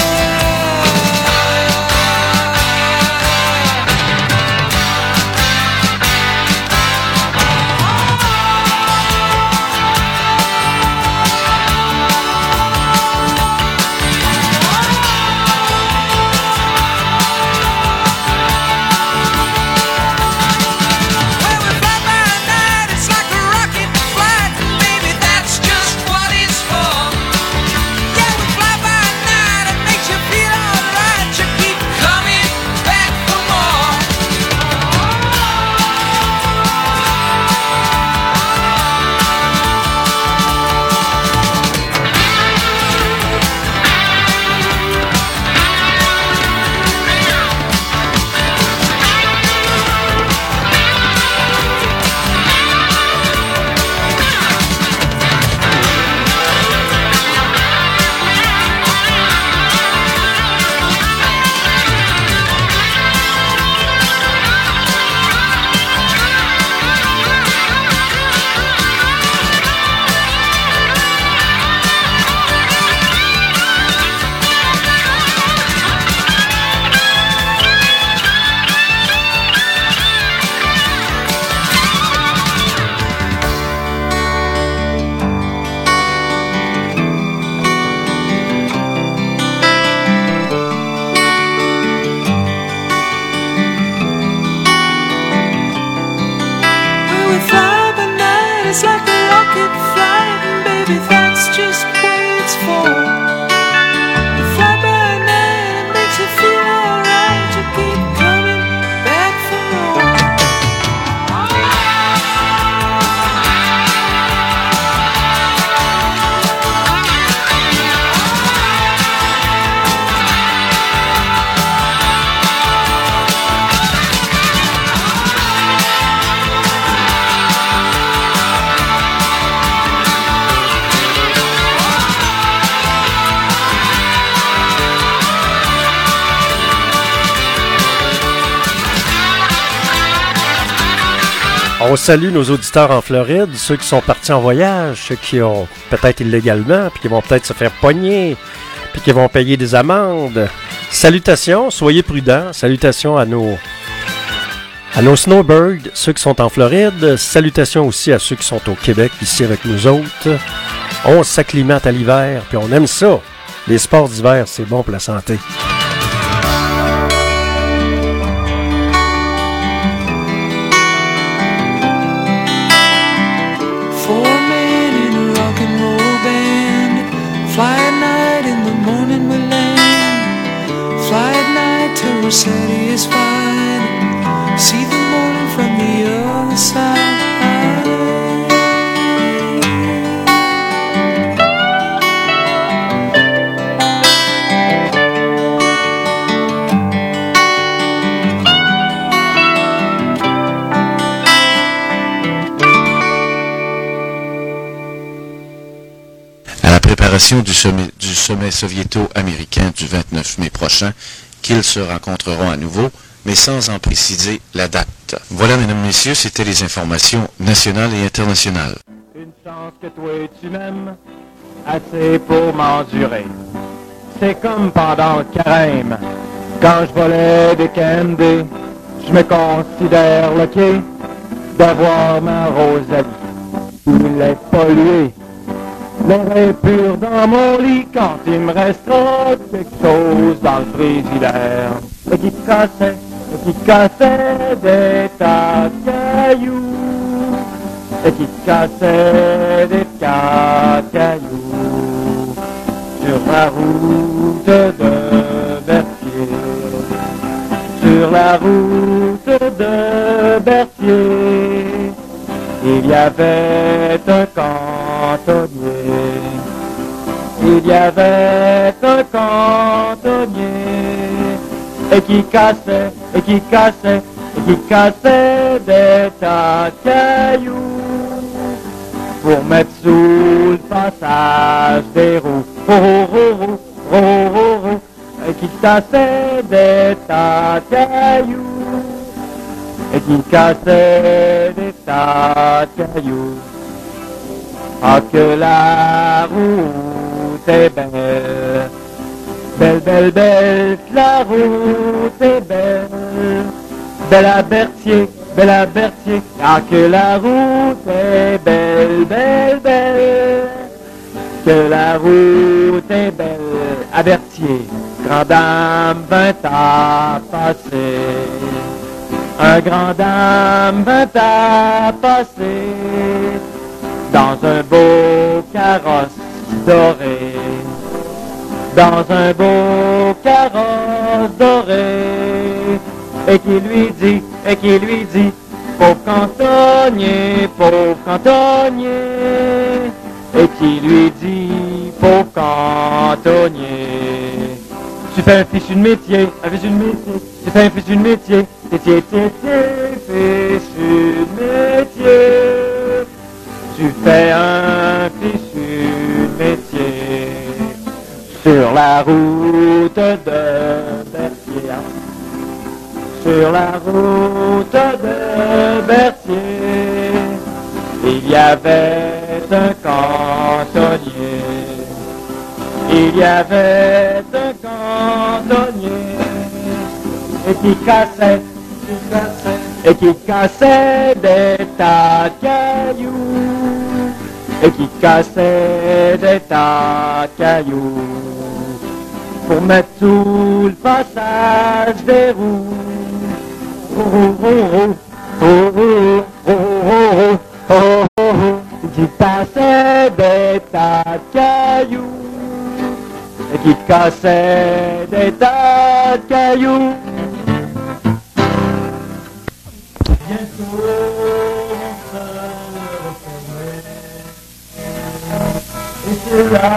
H: Well, we fly by night, it's we fly by night, it's like a rocket flight, and baby, that's just what it's for. We fly by night, it makes you feel alright, you keep coming back for more.
A: On salue nos auditeurs en Floride, ceux qui sont partis en voyage, ceux qui ont peut-être illégalement, puis qui vont peut-être se faire pogner, puis qui vont payer des amendes. Salutations, soyez prudents. Salutations à nos, à nos snowbirds, ceux qui sont en Floride. Salutations aussi à ceux qui sont au Québec, ici avec nous autres. On s'acclimate à l'hiver, puis on aime ça. Les sports d'hiver, c'est bon pour la santé.
H: Four men in a rock and roll band, fly at night, in the morning we land. Fly at night till we're satisfied, see the morning from the other side.
I: Préparation du sommet, du sommet soviéto-américain du vingt-neuf mai prochain, qu'ils se rencontreront à nouveau, mais sans en préciser la date. Voilà, mesdames, messieurs, c'était les informations nationales et internationales.
J: Une chance que toi tu m'aimes, assez pour m'endurer. C'est comme pendant le carême, quand je volais des candies, je me considère lucky d'avoir ma Rosalie. Il est pollué. L'air est pur dans mon lit quand il me restera quelque chose dans le frigidaire. Et qui cassait, et qui cassait des tas de cailloux. Et qui cassait des tas de cailloux. Sur la route de Berthier. Sur la route de Berthier. Il y avait un cantonnier, il y avait un cantonnier, et qui cassait, et qui cassait, et qui cassait des tas de cailloux, pour mettre sous le passage des roues, oh oh oh oh oh oh oh, et qui cassait des tas de cailloux. Et qui cassait des tas de cailloux. Ah, que la route est belle, belle, belle, belle, que la route est belle, belle à Berthier, belle à Berthier. Ah, que la route est belle, belle, belle, que la route est belle à Berthier. Grande dame vint à passer. Un grand dame vint à passer dans un beau carrosse doré, dans un beau carrosse doré, et qui lui dit, et qui lui dit, pauvre cantonnier, pauvre cantonnier, et qui lui dit, pauvre cantonnier, tu fais un fichu de métier, un fichu de métier, tu fais un fichu de métier, Métier, métier, fichu de métier. Tu fais un fichu de métier sur la route de Berthier. Sur la route de Berthier, il y avait un cantonnier. Il y avait un cantonnier et qui cassait. Et qui cassait des tas de cailloux, et qui cassait des tas de cailloux, pour mettre sous le passage des roues. Oh, oh, oh, oh, oh, oh, oh, oh, qui tassaient des tas de cailloux et qui cassaient des tas de cailloux. Bientôt on se retrouvait et c'est là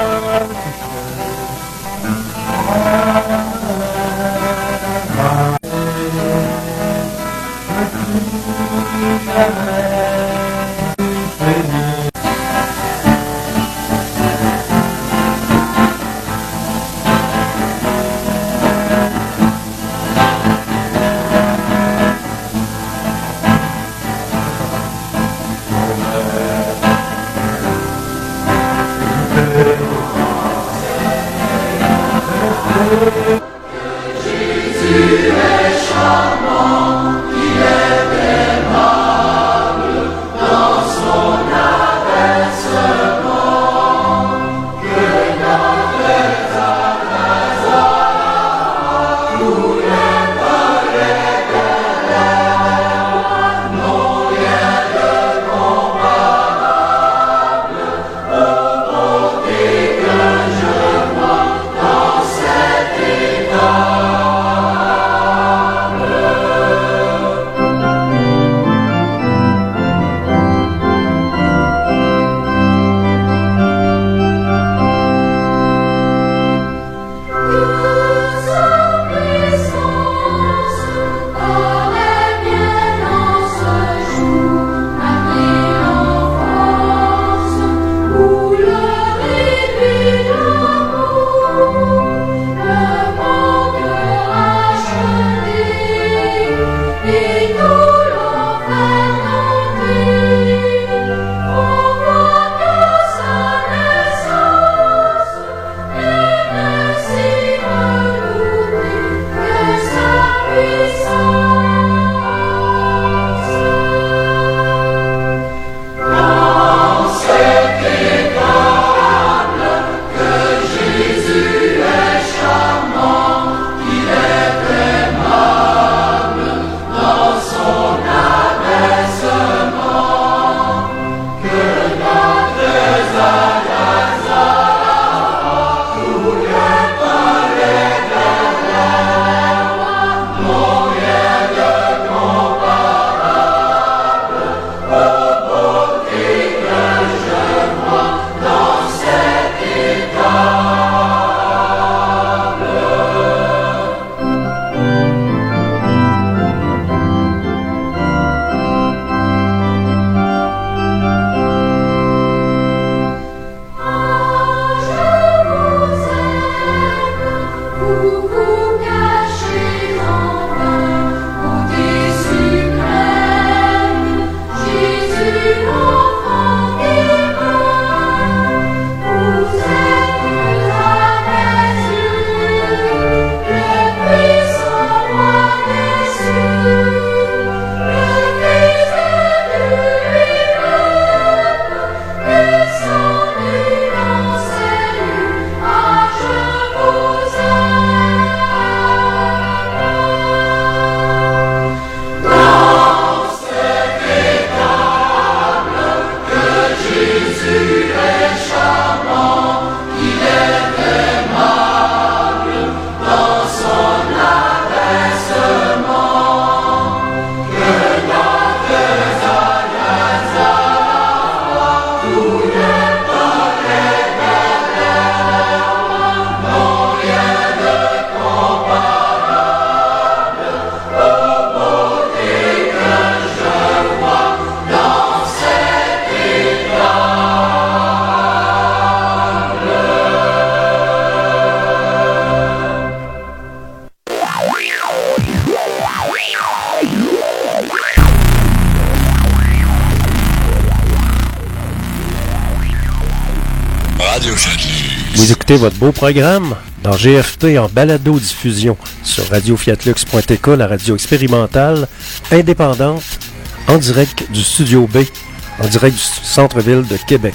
A: Vous écoutez votre beau programme dans G F T en balado-diffusion sur radio fiat lux point t k, la radio expérimentale, indépendante, en direct du Studio B, en direct du centre-ville de Québec.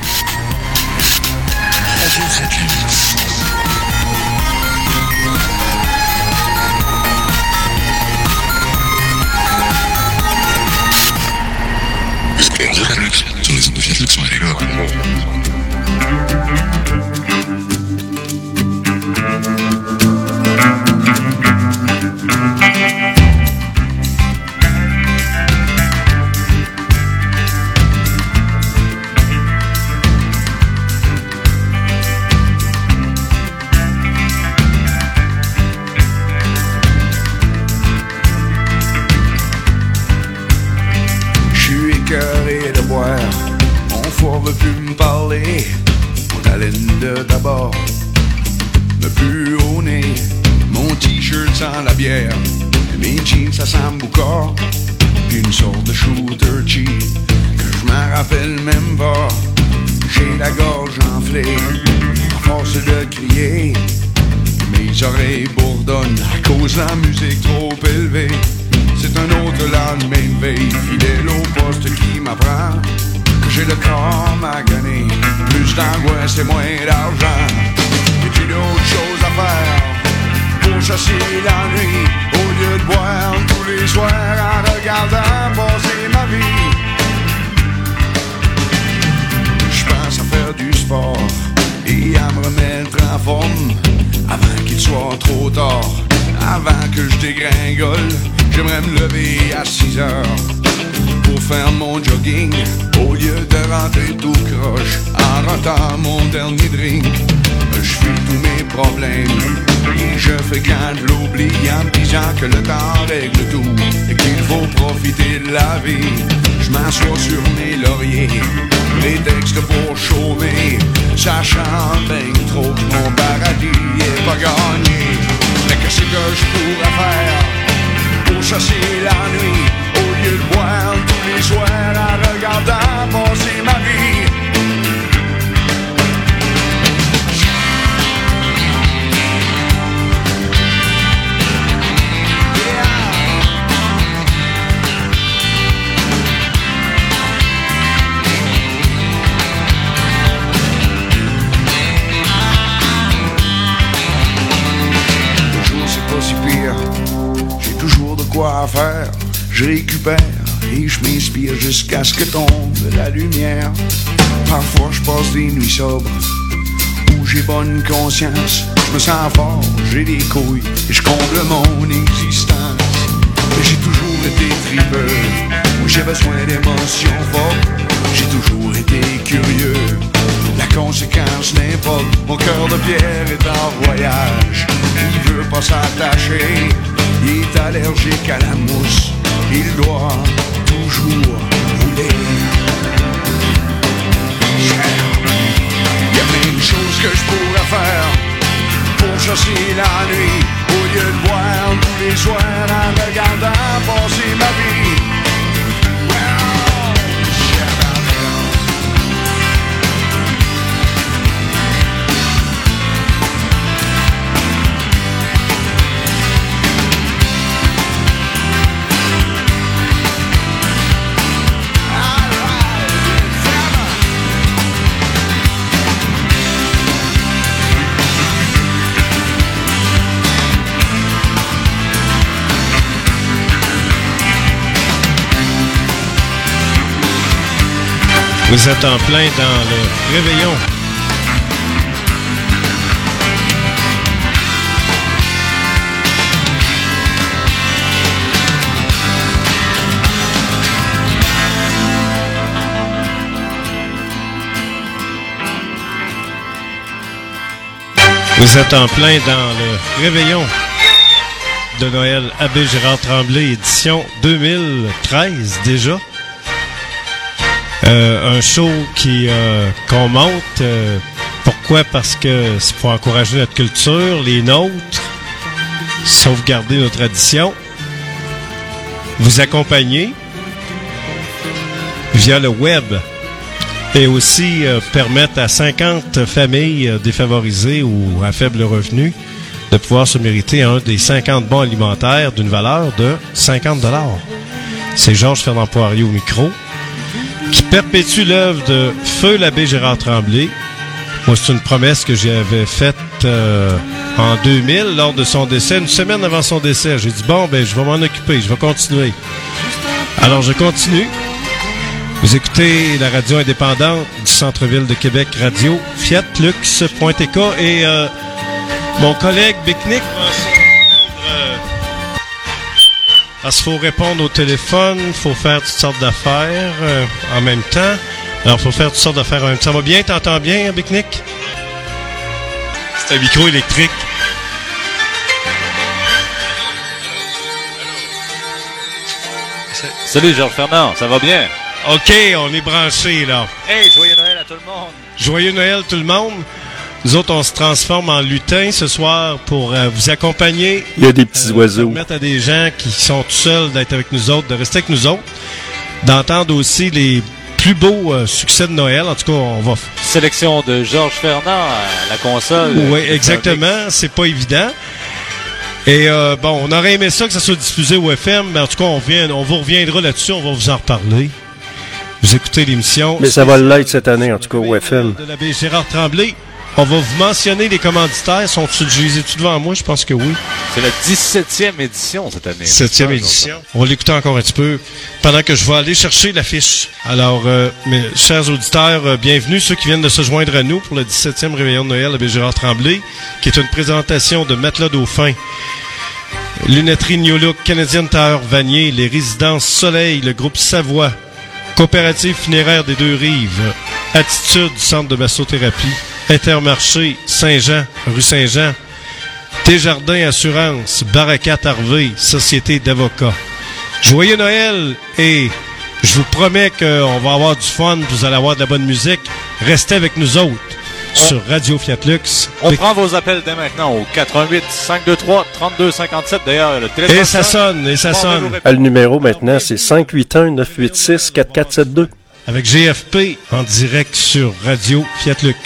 A: Radio Fiat Lux.
K: sur les ondes de Fiat Lux Radio.
L: Mon haleine de tabac me pue au nez. Mon t-shirt sent la bière. Mes jeans ça sent le boucard. Puis une sorte de shooter cheap que je m'en rappelle même pas. J'ai la gorge enflée à force de crier. Mes oreilles bourdonnent à cause de la musique trop élevée. C'est un autre lendemain de veille, fidèle au poste qui m'apprend que j'ai le corps magané. Plus d'angoisse et moins d'argent. Et puis d'autres choses à faire pour chasser la nuit. Au lieu de boire tous les soirs en regardant passer ma vie. Je pense à faire du sport et à me remettre en forme avant qu'il soit trop tard. Avant que je dégringole, j'aimerais me lever à six heures pour faire mon jogging au lieu de rentrer tout croche en rentrant mon dernier drink. Je fuis tous mes problèmes et je fréquente l'oubli en me disant que le temps règle tout et qu'il faut profiter de la vie. Je m'assois sur mes lauriers, prétexte pour chômer, sachant bien trop que mon paradis est pas gagné. Mais qu'est-ce que je pourrais faire pour chasser la nuit au lieu de boire tous les soirs en regardant passer ma vie? Quoi faire, je récupère et je m'inspire jusqu'à ce que tombe la lumière. Parfois je passe des nuits sobres où j'ai bonne conscience. Je me sens fort, j'ai des couilles et je comble mon existence. Mais j'ai toujours été tripeux, où j'ai besoin d'émotions fortes. J'ai toujours été curieux, la conséquence n'importe. Mon cœur de pierre est en voyage, il veut pas s'attacher. Il est allergique à la mousse, il doit toujours rouler. Il y a plein de choses que je pourrais faire pour chasser la nuit au lieu de boire tous les soirs en regardant passer ma vie.
A: Vous êtes en plein dans le réveillon. Vous êtes en plein dans le réveillon de Noël Abbé Gérard Tremblay, édition deux mille treize déjà. Euh, un show qui euh, qu'on monte. Euh, pourquoi? Parce que c'est pour encourager notre culture, les nôtres, sauvegarder nos traditions, vous accompagner via le web et aussi euh, permettre à cinquante familles euh, défavorisées ou à faible revenu de pouvoir se mériter un des cinquante bons alimentaires d'une valeur de cinquante dollars. C'est Georges Fernand Poirier au micro, qui perpétue l'œuvre de Feu l'abbé Gérard Tremblay. Moi, c'est une promesse que j'avais faite euh, en deux mille, lors de son décès, une semaine avant son décès. J'ai dit, bon, ben, je vais m'en occuper, je vais continuer. Alors, je continue.
K: Vous écoutez la radio indépendante du centre-ville de Québec, radio fiatlux point t k et euh, mon collègue Bicnic va se euh, parce qu'il faut répondre au téléphone, il faut faire toutes sortes d'affaires euh, en même temps. Alors, il faut faire toutes sortes d'affaires en même temps. Ça va bien? T'entends bien, Bicnic? C'est un micro électrique.
M: Salut, Georges Fernand, ça va bien?
K: OK, on est branchés, là.
M: Hey, joyeux Noël à tout le monde!
K: Joyeux Noël, tout le monde! Nous autres, on se transforme en lutins ce soir pour euh, vous accompagner.
A: Il y a des petits
K: euh,
A: oiseaux.
K: Permettre à des gens qui sont tout seuls d'être avec nous autres, de rester avec nous autres, d'entendre aussi les plus beaux euh, succès de Noël. En tout cas, on va...
M: Sélection de Georges Fernand à la console.
K: Oui, exactement. C'est pas évident. Et euh, bon, on aurait aimé ça que ça soit diffusé au F M, mais en tout cas, on, vient, on vous reviendra là-dessus, on va vous en reparler. Vous écoutez l'émission.
A: Mais ça va l'être cette année, en tout cas, au F M.
K: De l'abbé Gérard Tremblay. On va vous mentionner les commanditaires. Sont-ils, je les ai-tu devant moi? Je pense que oui.
M: C'est la dix-septième édition cette année.
K: Septième édition. On va l'écouter encore un petit peu pendant que je vais aller chercher l'affiche. Alors, euh, mes chers auditeurs, euh, bienvenue ceux qui viennent de se joindre à nous pour le dix-septième réveillon de Noël à l'abbé Gérard Tremblay, qui est une présentation de Matelas Dauphin, Lunetterie New Look, Canadian Tower Vanier, les Résidences Soleil, le groupe Savoie, Coopérative funéraire des Deux-Rives, Attitude du Centre de massothérapie, Intermarché Saint-Jean, rue Saint-Jean, Desjardins Assurance, Baracat Harvey, Société d'avocats. Joyeux Noël et je vous promets qu'on va avoir du fun, vous allez avoir de la bonne musique. Restez avec nous autres on, sur Radio Fiatlux.
M: On P- prend vos appels dès maintenant au quatre un huit, cinq deux trois, trente-deux cinquante-sept. D'ailleurs, le téléphone.
K: Et ça sonne, et ça sonne.
A: Ah, le numéro maintenant, c'est cinq huit un, neuf huit six, quatre quatre sept deux.
K: Avec G F P en direct sur Radio Fiatlux.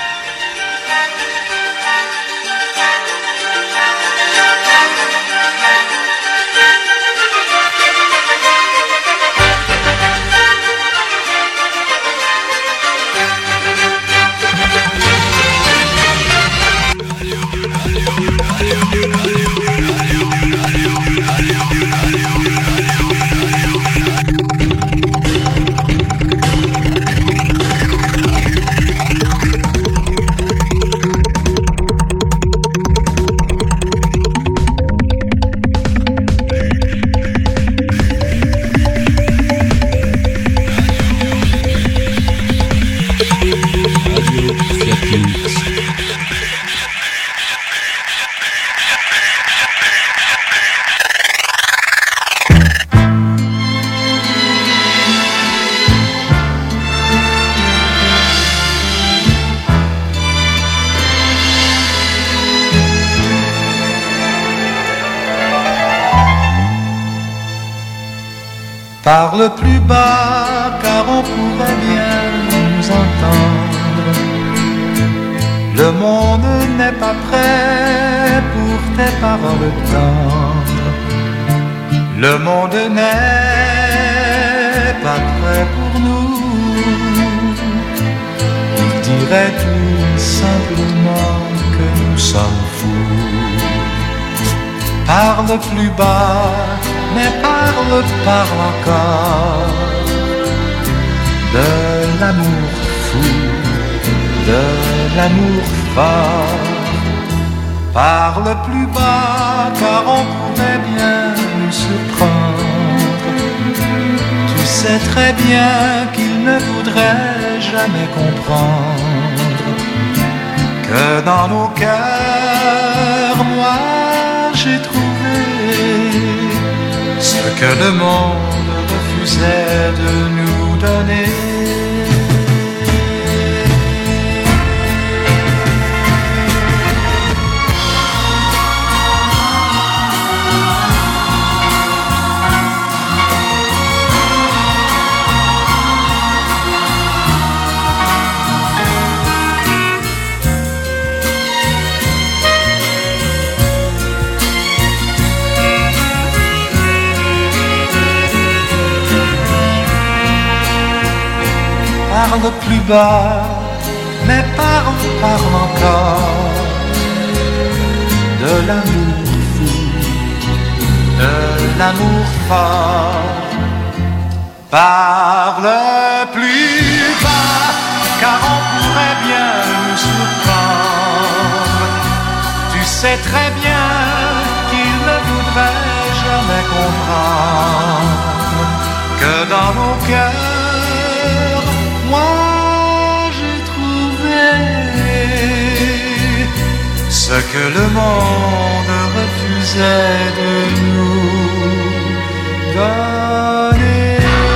C: Parle plus bas car on pourrait bien nous entendre. Le monde n'est pas prêt pour tes paroles tendres. Le monde n'est pas prêt pour nous. Il dirait tout simplement que nous sommes fous. Parle plus bas, mais parle, parle encore de l'amour fou, de l'amour fort. Parle plus bas, car on pourrait bien nous surprendre. Tu sais très bien qu'il ne voudrait jamais comprendre que dans nos cœurs, moi, j'ai trouvé ce que le monde refusait de nous donner. Parle plus bas, mais parle, parle encore de l'amour fou, de l'amour fort. Parle plus bas, car on pourrait bien nous surprendre. Tu sais très bien qu'il ne voudrait jamais comprendre que dans nos cœurs, moi j'ai trouvé ce que le monde refusait de nous donner.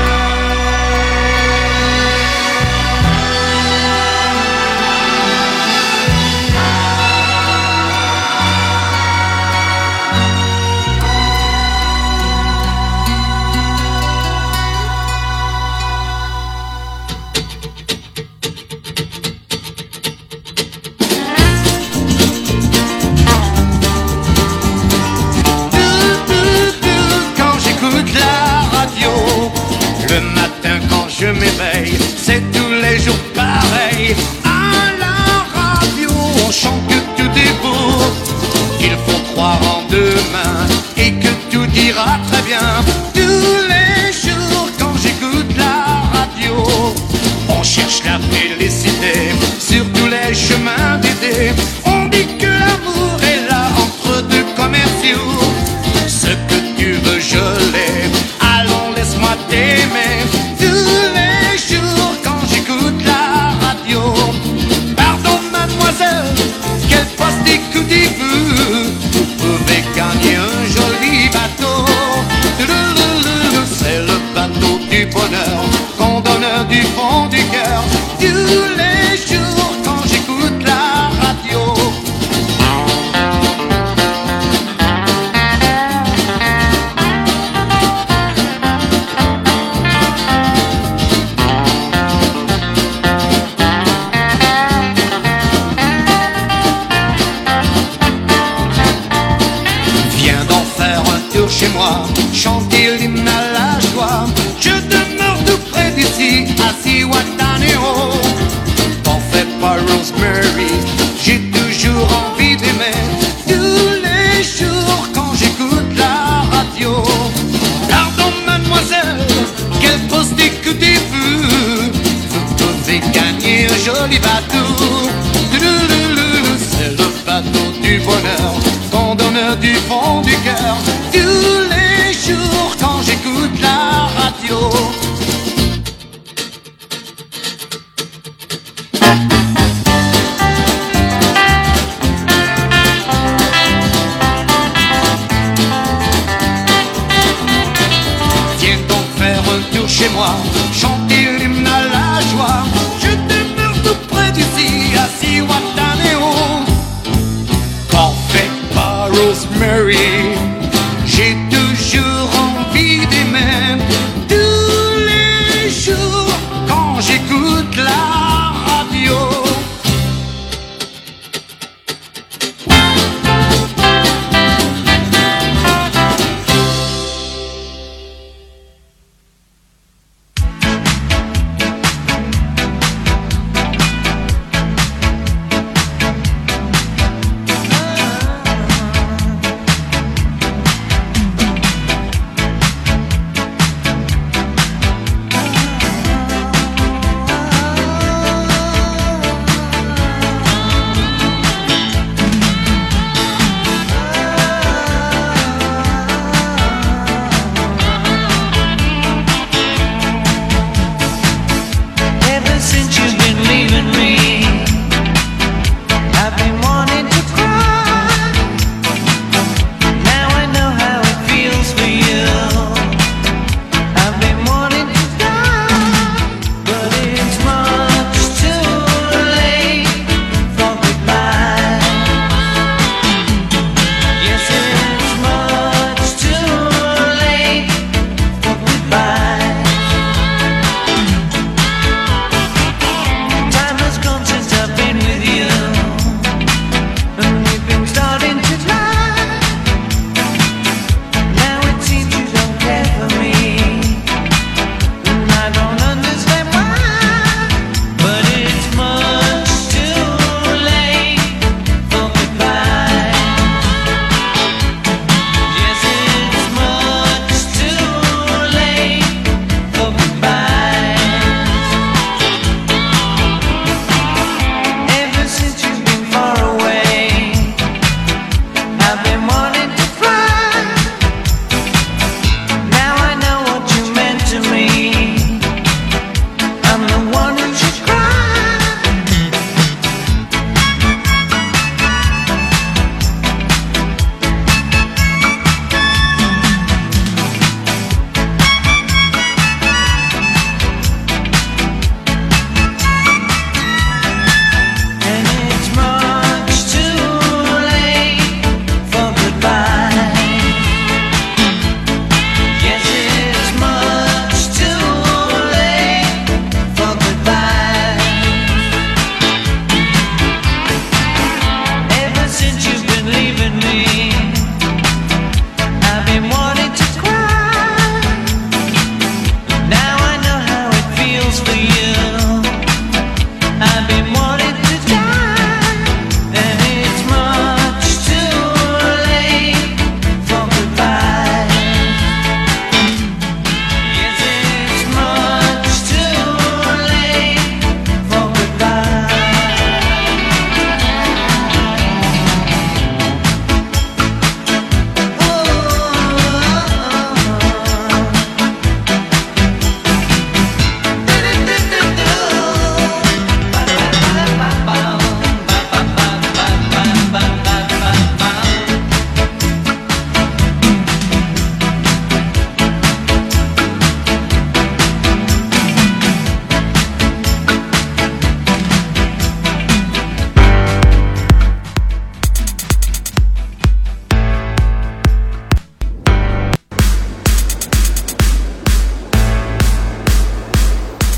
C: Le matin quand je m'éveille, c'est tous les jours pareil. À la radio, on chante que tout est beau, qu'il faut croire en demain et que tout ira très bien. Tous les jours quand j'écoute la radio, on cherche la félicité sur tous les chemins d'été. On dit que l'amour est là entre deux commerciaux. Ce que tu veux, je l'ai. Allons, laisse-moi t'aimer. Tous les jours quand j'écoute la radio. Pardon mademoiselle, quel poste écoutez-vous? Vous pouvez gagner un joli bateau. C'est le bateau du bonheur qu'on donne du fond du cœur. Tous les jours quand j'écoute la radio. Chez moi, chanter l'hymne à la joie. Je demeure tout près d'ici, assis Guantanamo. T'en fais pas Rosemary, j'ai toujours envie d'aimer. Tous les jours quand j'écoute la radio. Pardon mademoiselle, quel poste écoutez-vous? Vous pouvez gagner un joli bateau. C'est le bateau du bonheur qu'on donne du fond du cœur. Tous les jours quand j'écoute la radio. Viens donc faire un tour chez moi, chanter l'hymne à la joie. Je demeure tout près d'ici, assis Guantanamo. T'en fais pas Rosemary, j'ai toujours envie d'aimer. Tous les jours quand j'écoute la radio.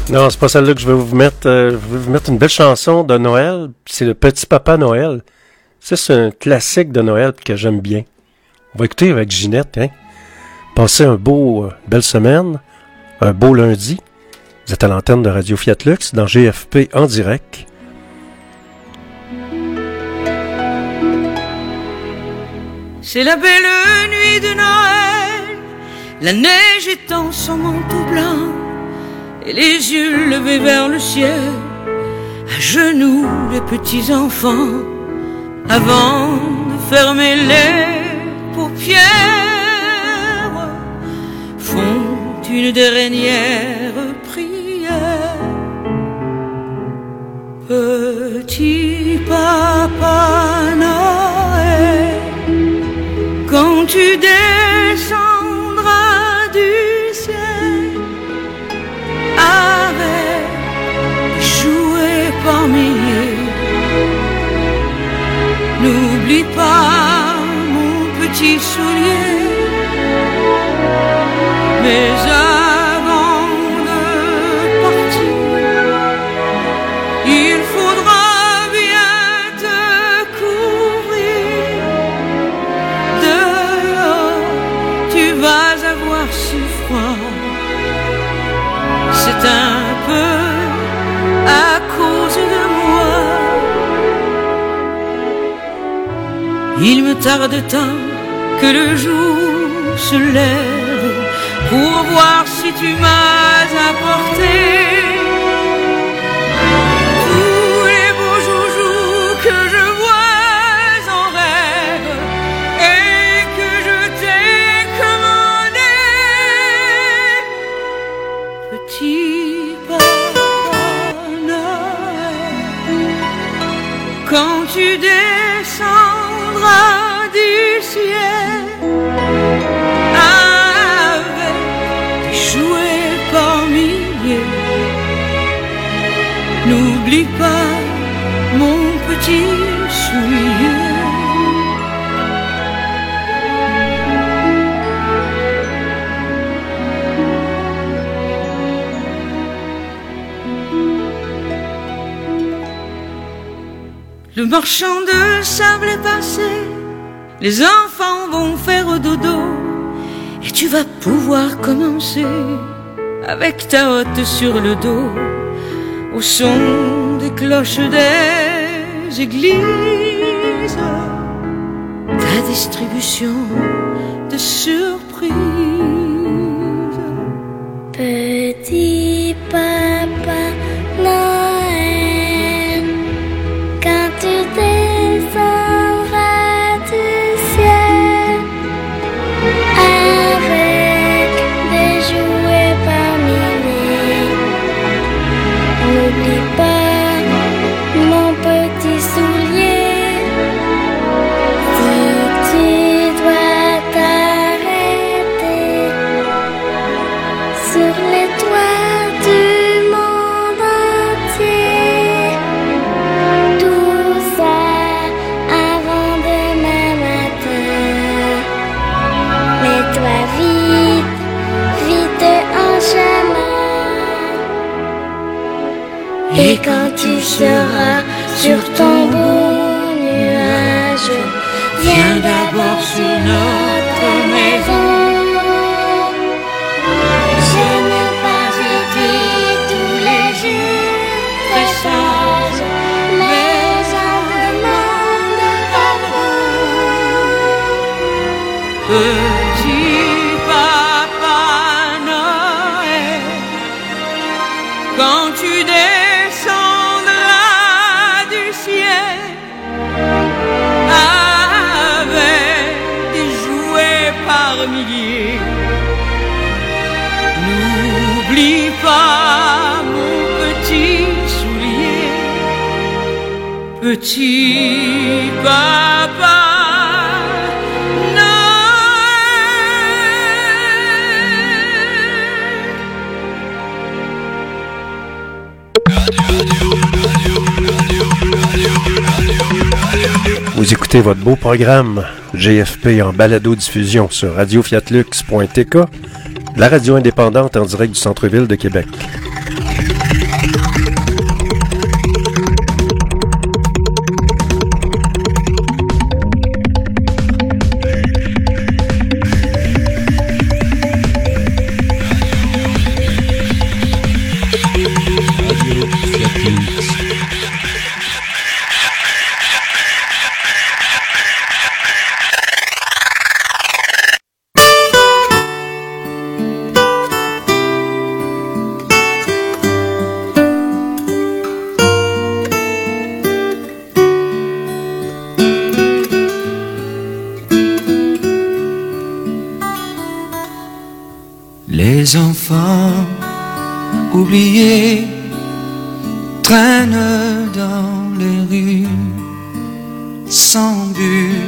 A: Non, c'est pas celle-là que je vais vous mettre. Euh, je vais vous mettre une belle chanson de Noël. C'est le Petit Papa Noël. Ça, c'est un classique de Noël que j'aime bien. On va écouter avec Ginette, hein. Passez un beau, euh, belle semaine, un beau lundi. Vous êtes à l'antenne de Radio Fiat Lux dans G F P en direct.
N: C'est la belle nuit de Noël, la neige étend son manteau blanc, et les yeux levés vers le ciel, à genoux les petits enfants, avant de fermer les paupières, font une dernière prière. Petit Papa Noël, quand tu descendras du ciel avec des jouets par milliers, n'oublie pas mon petit soulier. Mais avant de partir, il faudra bien te couvrir. Dehors, tu vas avoir si froid. C'est un peu à cause de moi. Il me tarde tant que le jour se lève pour voir si tu m'as apporté tous les beaux joujoux que je vois en rêve et que je t'ai commandé. Petit Papa Noël, quand tu descendras du ciel avec des jouets par milliers, n'oublie pas mon petit soulier. Le marchand de sable est passé, les enfants vont faire dodo, et tu vas pouvoir commencer avec ta hotte sur le dos, au son des cloches des églises, ta distribution de surprises.
O: Petit Papa Noël, quand tu descendras du ciel avec des jouets par milliers, n'oublie pas mon petit soulier. Si tu dois t'arrêter sur les toits du monde entier, tout ça avant demain matin. Mets-toi vite, vite en chemin. Et quand tu seras sur ton beau nuage, viens d'abord sur notre maison. Je n'ai pas été tous les jours très sage, mais j'en demande pardon.
N: Petit Papa Noël, quand tu descendras du ciel avec des jouets par milliers, n'oublie pas mon petit soulier. Petit Papa
A: Vous écoutez votre beau programme G F P en balado-diffusion sur radio fiat lux point t k, la radio indépendante en direct du centre-ville de Québec.
P: oubliés traînent dans les rues sans but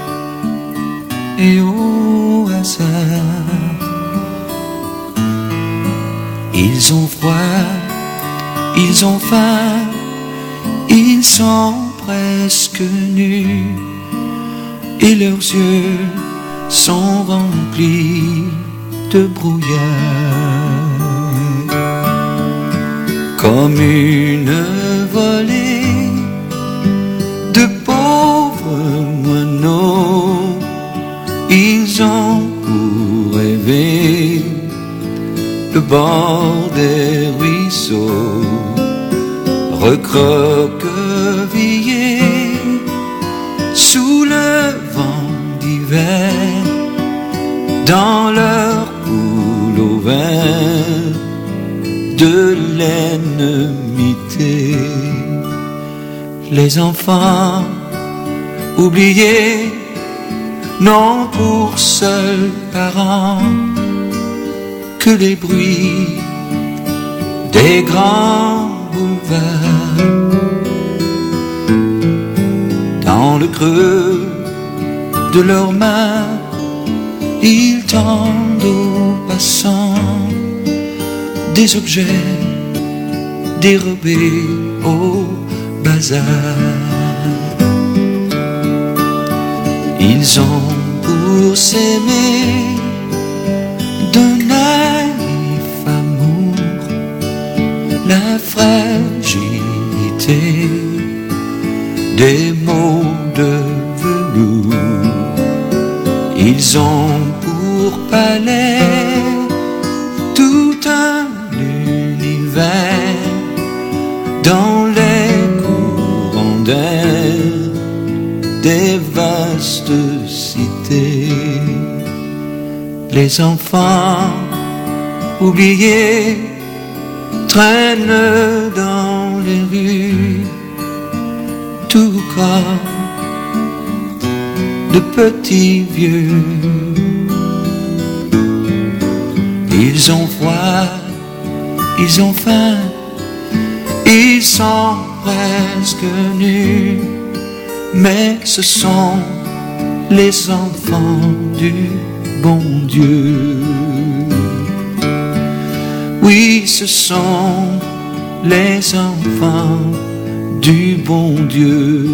P: et au hasard. Ils ont froid, ils ont faim, ils sont presque nus et leurs yeux sont remplis de brouillard. Comme une volée de pauvres moineaux, ils ont pour rêver le bord des ruisseaux, recroquevillés sous le vent d'hiver, dans leur poule au vin de l'ennemi. Les enfants oubliés n'ont pour seuls parents que les bruits des grands boulevards. Dans le creux de leurs mains, ils tendent aux passants des objets dérobés au bazar. Ils ont pour s'aimer d'un naïf amour la fragilité des mots de velours. Ils ont pour palais tout un univers dans les courants d'air des vastes cités. Les enfants oubliés traînent dans les rues tout corps de petits vieux. Ils ont froid, ils ont faim, ils sont presque nus, mais ce sont les enfants du bon Dieu. Oui, ce sont les enfants du bon Dieu.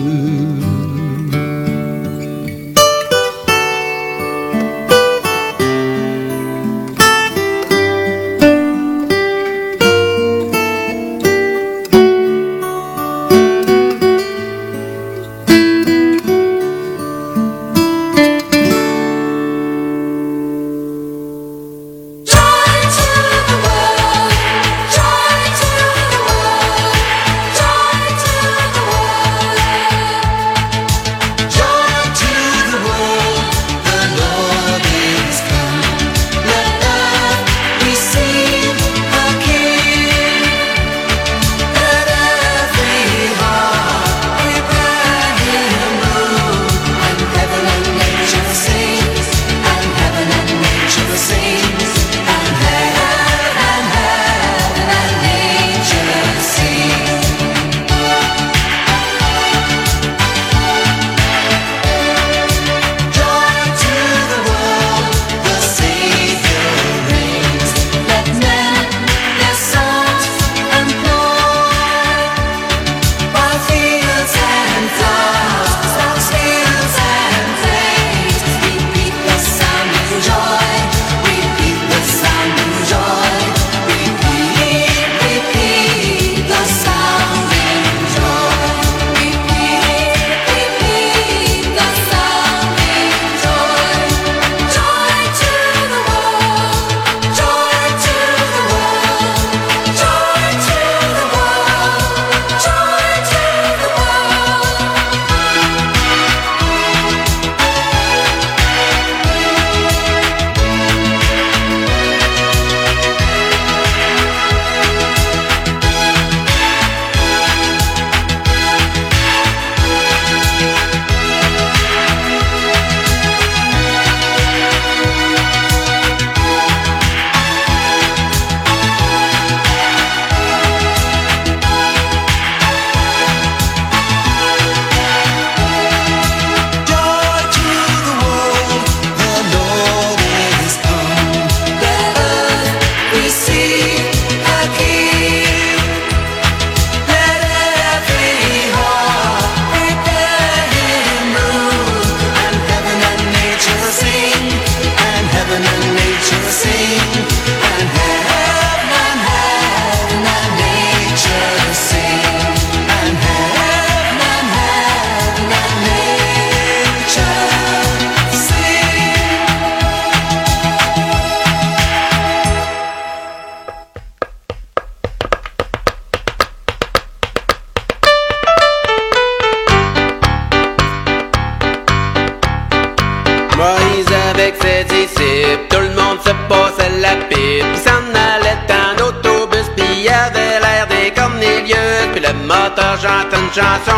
F: le moteur chante une chanson.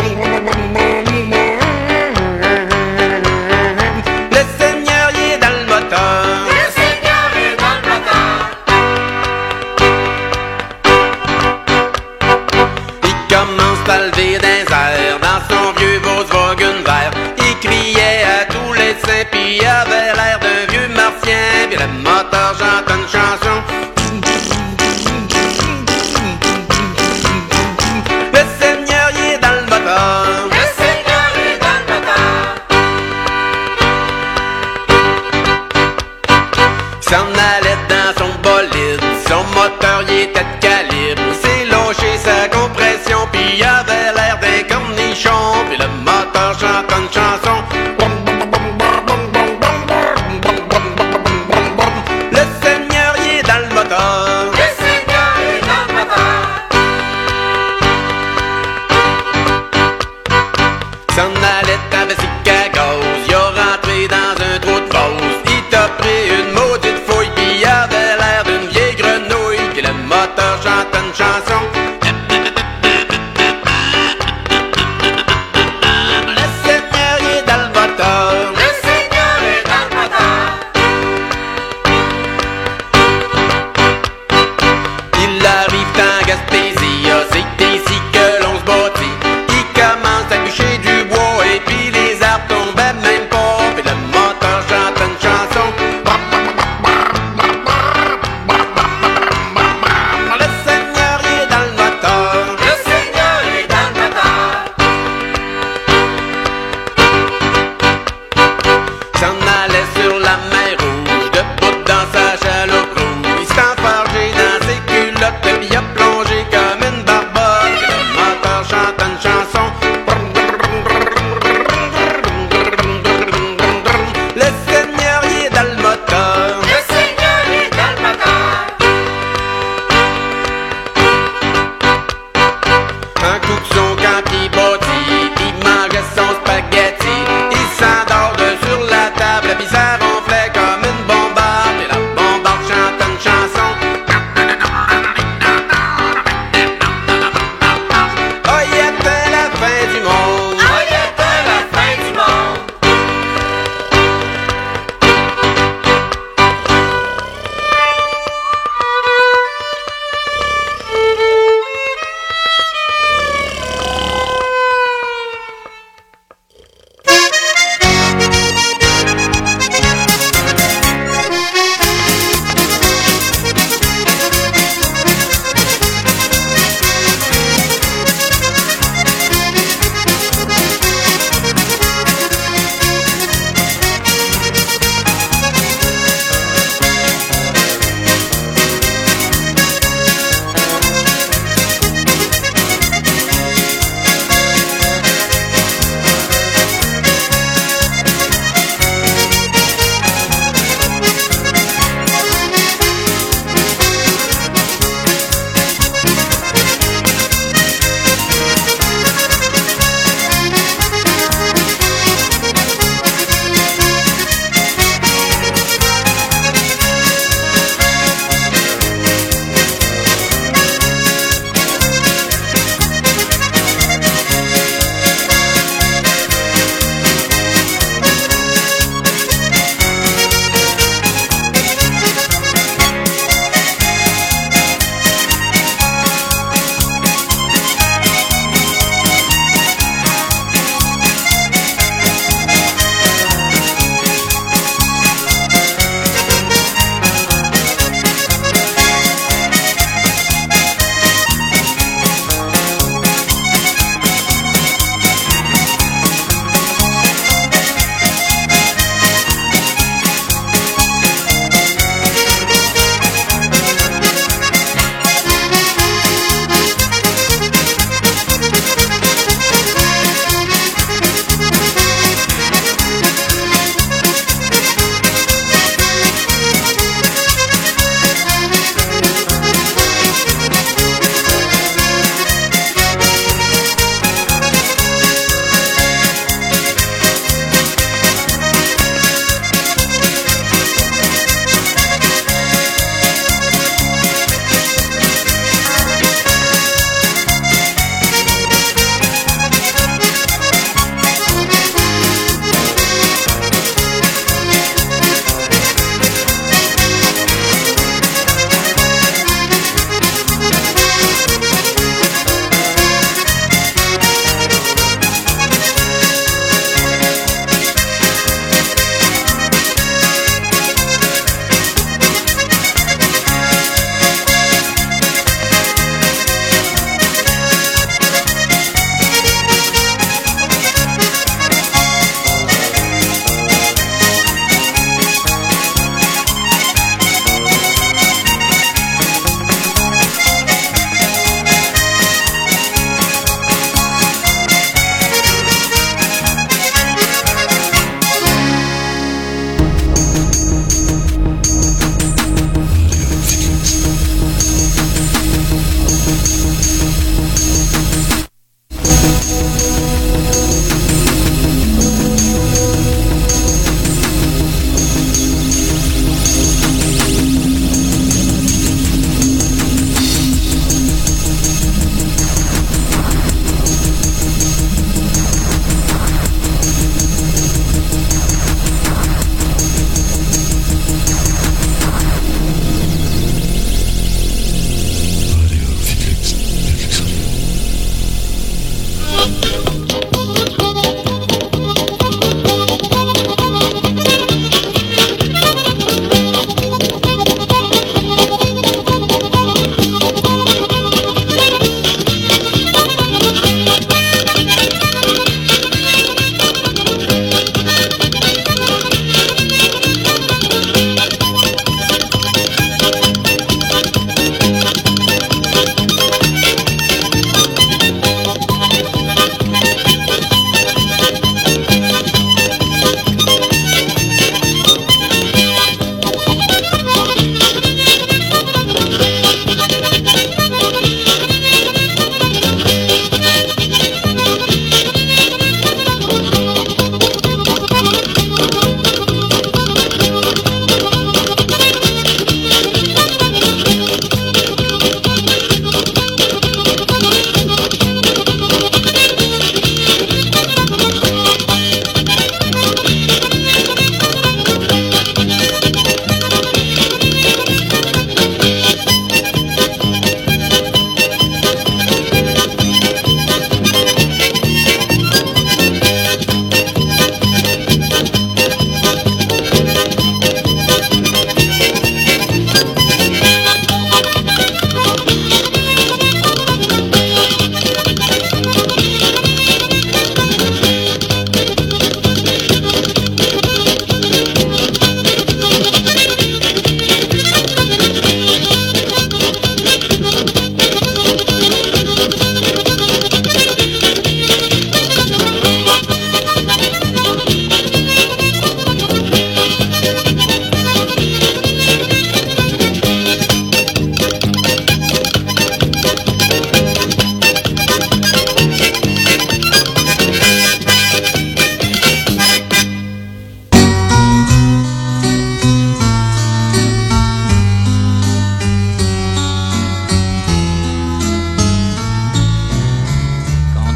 F: Le Seigneur il est dans le moteur. Le Seigneur est dans le moteur. Il commence à lever des airs dans son vieux Volkswagen vert. Il criait à tous les saints puis il avait l'air d'un vieux martien. Puis le moteur chante une chanson. Le Seigneur il est dans le moteur. Le Seigneur est dans le moteur. Il s'en allait dans son bolide. Son moteur il était de calibre. Il s'est lâché sa compression puis il avait l'air d'un cornichon. Puis le moteur chante une chanson. Le Seigneur il est dans le moteur. Le Seigneur est dans le moteur. S'en allait avec ses cagos. Il a rentré dans un trou de fosse. Il t'a pris une maudite fouille puis il avait l'air d'une vieille grenouille. Puis le moteur chante une chanson. Le Seigneur il est dans le moteur. Le Seigneur est dans le moteur. Il arrive en Gaspésie, ah, c'est ici que l'on se bâtit. Il commence à bûcher du bois et puis les arbres tombaient même pas. Puis le moteur chante une chanson. Le Seigneur il est dans le moteur. Le Seigneur est dans le moteur. S'en allait sur la mer Rouge, debout dans sa chaloupe rouge. Il s'est enfargé dans ses culottes puis il a plongé comme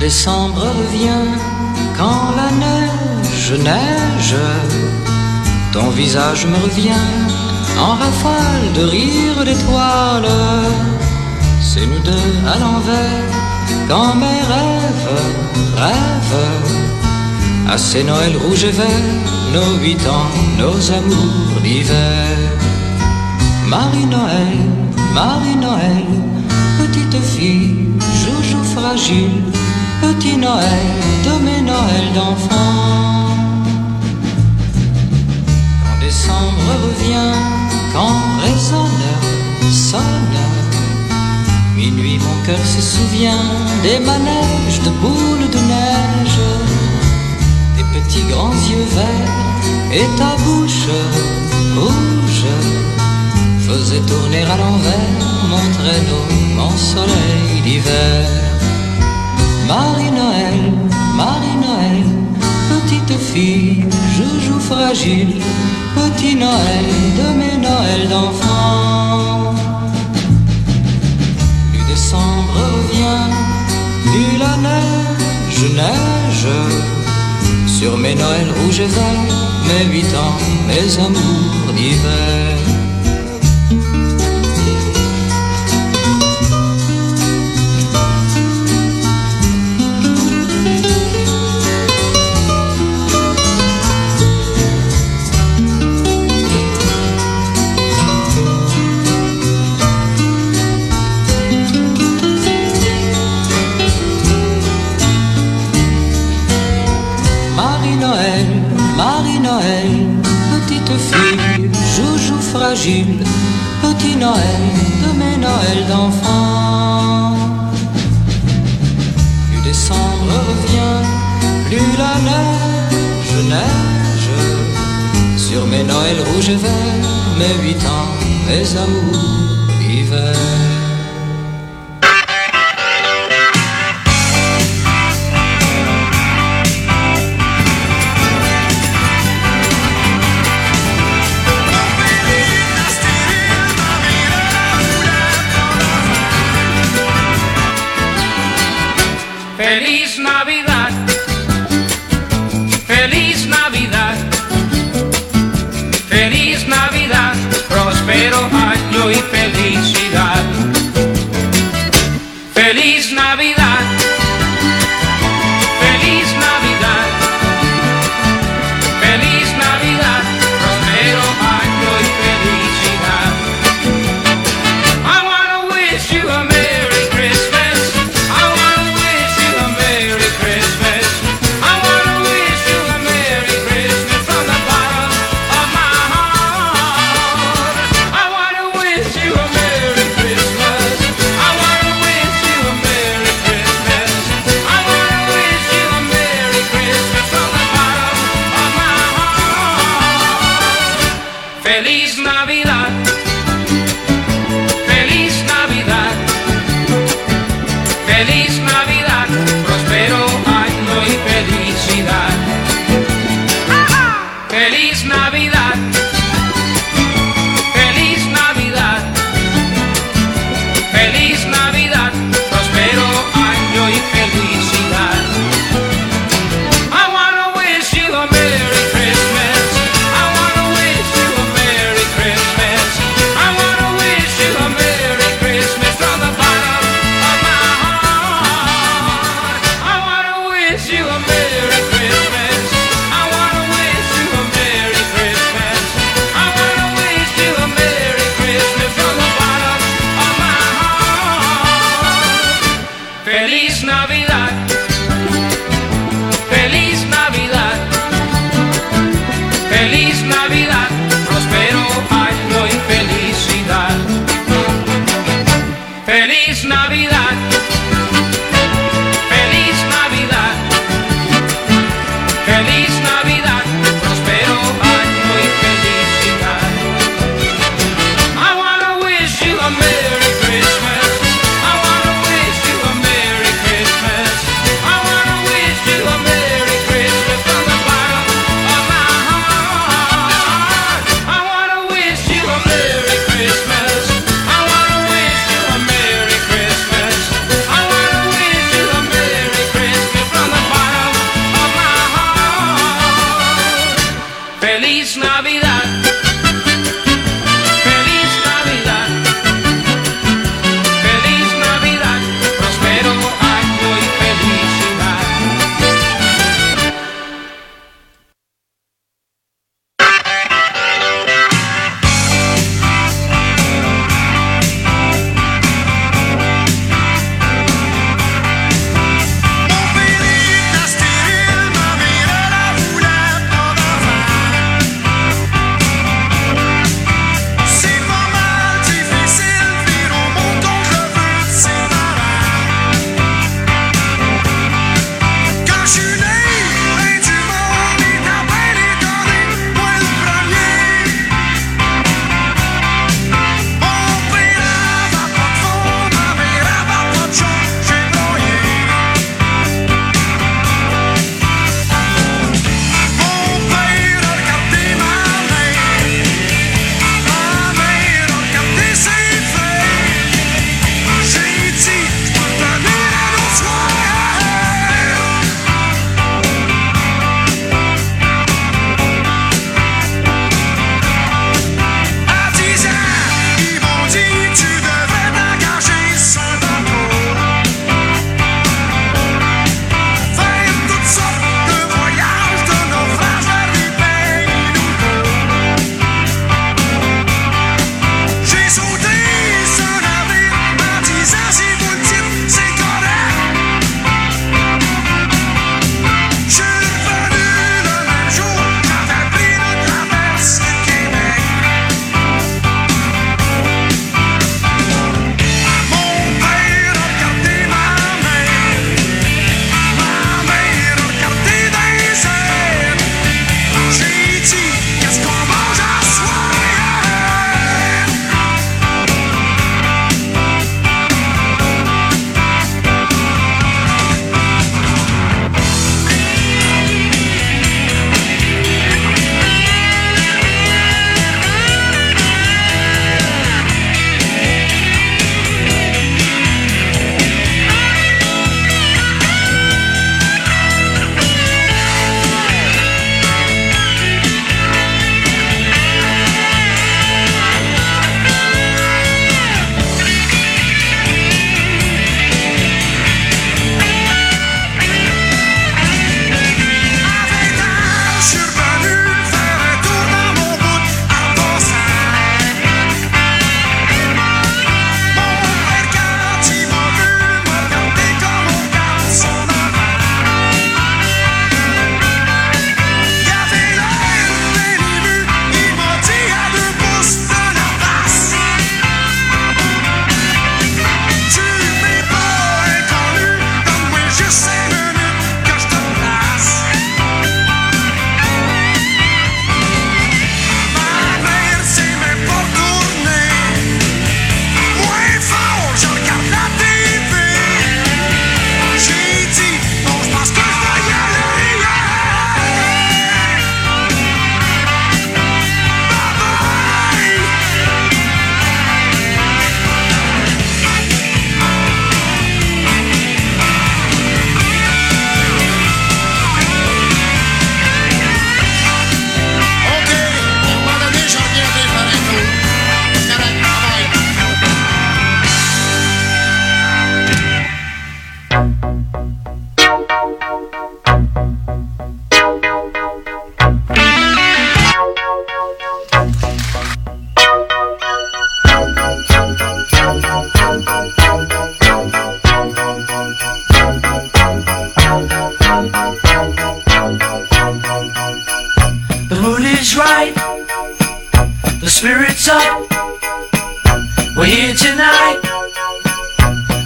P: Décembre revient quand la neige neige. Ton visage me revient en rafale de rire d'étoiles. C'est nous deux à l'envers quand mes rêves rêvent à ces Noëls rouges et verts, nos huit ans, nos amours d'hiver. Marie-Noël, Marie-Noël, petite fille, joujou fragile, petit Noël de mes Noëls d'enfants. Quand décembre revient, quand résonne, sonne, minuit mon cœur se souvient des manèges de boules de neige, tes petits grands yeux verts et ta bouche rouge faisait tourner à l'envers mon traîneau, mon soleil d'hiver. Marie-Noël, Marie-Noël, petite fille, joujou fragile, petit Noël de mes Noëls d'enfants. Plus décembre revient, plus la neige neige sur mes Noëls rouges et verts, mes huit ans, mes amours d'hiver. Fragile, petit Noël de mes Noëls d'enfants. Plus décembre revient, plus la neige neige sur mes Noëls rouges et verts, mes huit ans, mes amours d'hiver.
H: Feliz Navidad, feliz Navidad, feliz Navidad, próspero año y felicidad. Feliz Navidad, feliz Navidad, feliz Navidad, próspero año y felicidad. I wanna wish you a Merry Christmas. I wanna wish you a Merry Christmas. I wanna wish you a Merry Christmas from the bottom of my heart. I wanna wish you a Merry Christmas. I wanna wish you a Merry Christmas.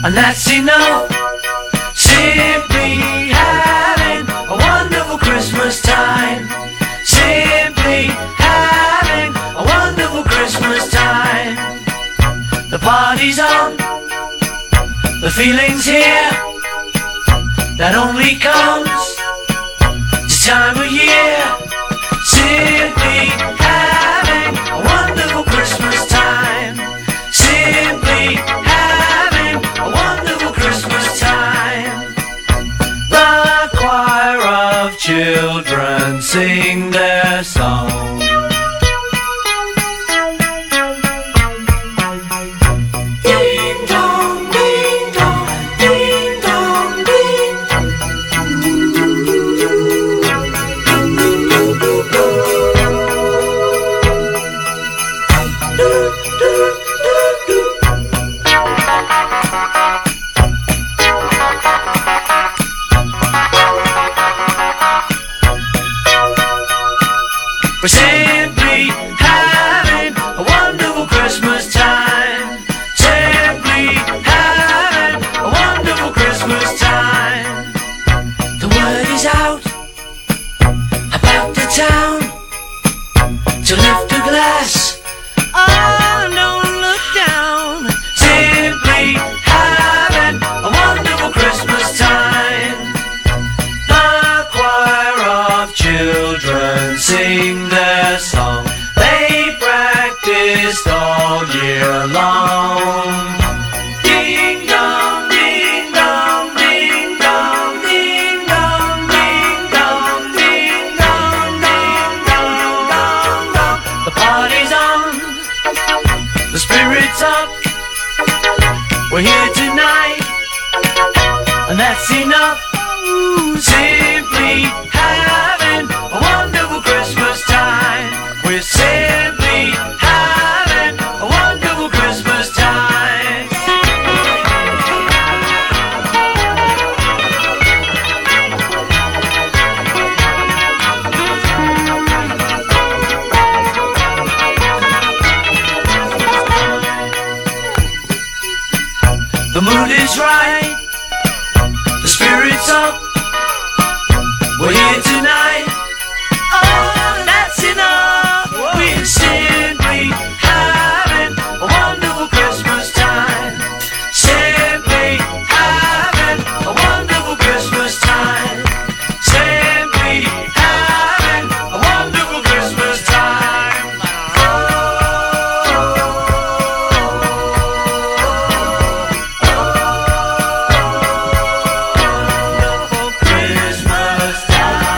Q: and that's enough. Simply having a wonderful Christmas time. Simply having a wonderful Christmas time. The party's on, the feeling's here, that only comes this time of year. Simply having a wonderful Christmas time. Simply having a wonderful Christmas time. The choir of children sing their song. Ding dong, ding dong, ding dong, ding. We're simply having a wonderful Christmas time. Simply having a wonderful Christmas time. The word is out about the town to lift a glass. Oh, don't look down. Simply having a wonderful Christmas time. The choir of children sing their song. They practiced all year long. Ding dong, ding dong, ding dong, ding dong, ding dong, ding dong, ding dong, dong, dong. The party's on, the spirit's up. We're here tonight, and that's enough. Simply having a wonderful Christmas time. We're simply having a wonderful Christmas time. The mood is right, the spirit's up. We're here tonight. Oh, that's enough. We're simply having a wonderful Christmas time. Simply having a wonderful Christmas time. Simply having a wonderful Christmas time. Wonderful Christmas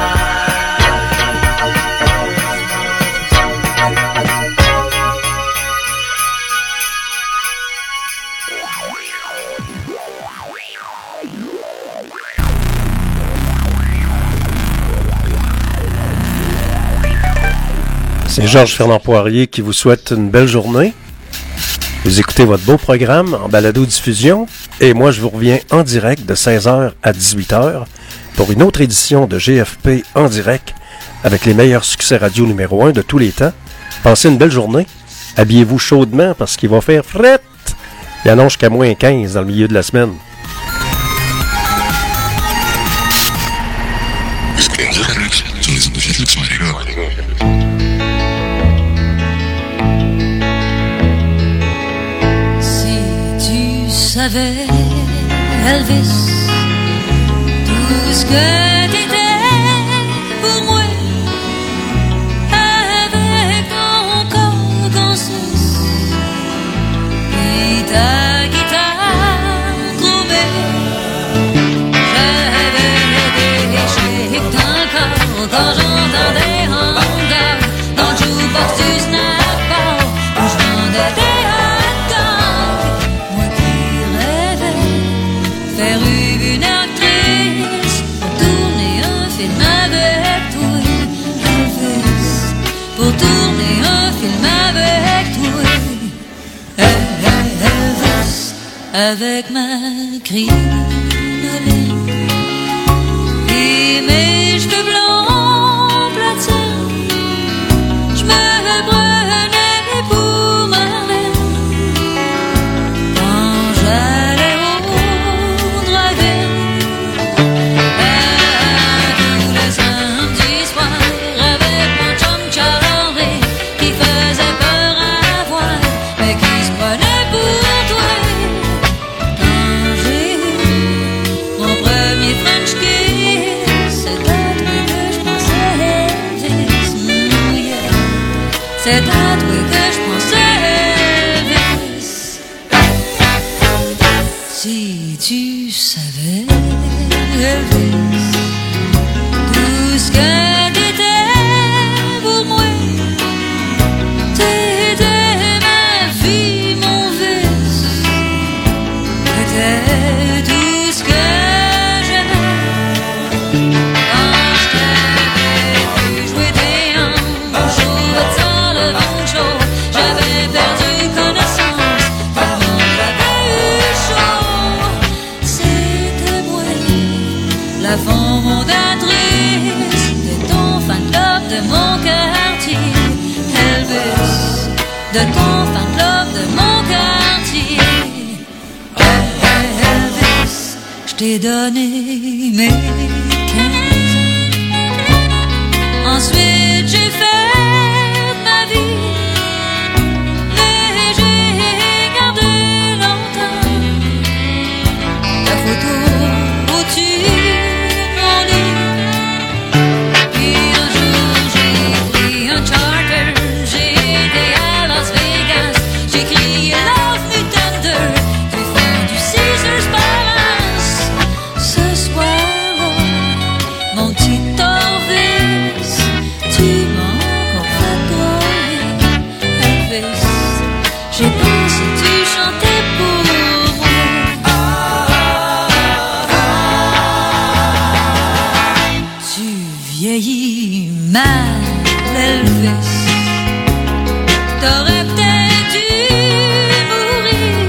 A: C'est Georges Fernand Poirier qui vous souhaite une belle journée. Vous écoutez votre beau programme en balado-diffusion et moi je vous reviens en direct de seize heures à dix-huit heures pour une autre édition de G F P en direct avec les meilleurs succès radio numéro un de tous les temps. Passez une belle journée. Habillez-vous chaudement parce qu'il va faire fret. Il annonce jusqu'à moins quinze dans le milieu de la semaine.
P: Si tu savais, Elvis, tout ce que t'étais pour moi, avec ton corps qu'on cesse, et ta guitare trouvée, j'avais déchiré ton corps quand j'entendais encore dans le jukebox du Snap-on, où je vendais des hot dogs. Moi qui rêvais faire une actrice pour tourner un film avec toi, Elvis, pour tourner un film avec toi, Elvis, avec ma crinoline et mes cheveux blancs platine, je me prenais pour ma reine quand j'allais au
N: c'est à toi que je pensais, Elvis. Si tu savais, Elvis, tout ce que t'étais pour moi, t'étais ma vie, mon vice, t'étais tout ce que j'aimais. Quand je t'avais vu jouer des hanches au retard, le vent chaud, j'avais perdu connaissance, tellement j'avais eu chaud. C'était moi, la fondatrice de ton fan club de mon quartier, Elvis, de ton fan club de mon quartier. Elvis, je t'ai donné mes quinze ans. Ensuite j'ai fait ma vie, mais j'ai gardé longtemps ta photo au-dessus de mon lit. Puis un jour j'ai pris un charter, j'ai été à Las Vegas, j'ai crié Love Me Tender, j'ai fait du Caesar's Palace. Ce soir-là, mon petit Elvis, tu m'as encore fait croire, Elvis. J'ai pensé que tu chantais pour moi. Tu vieillis mal, Elvis. T'aurais peut-être dû mourir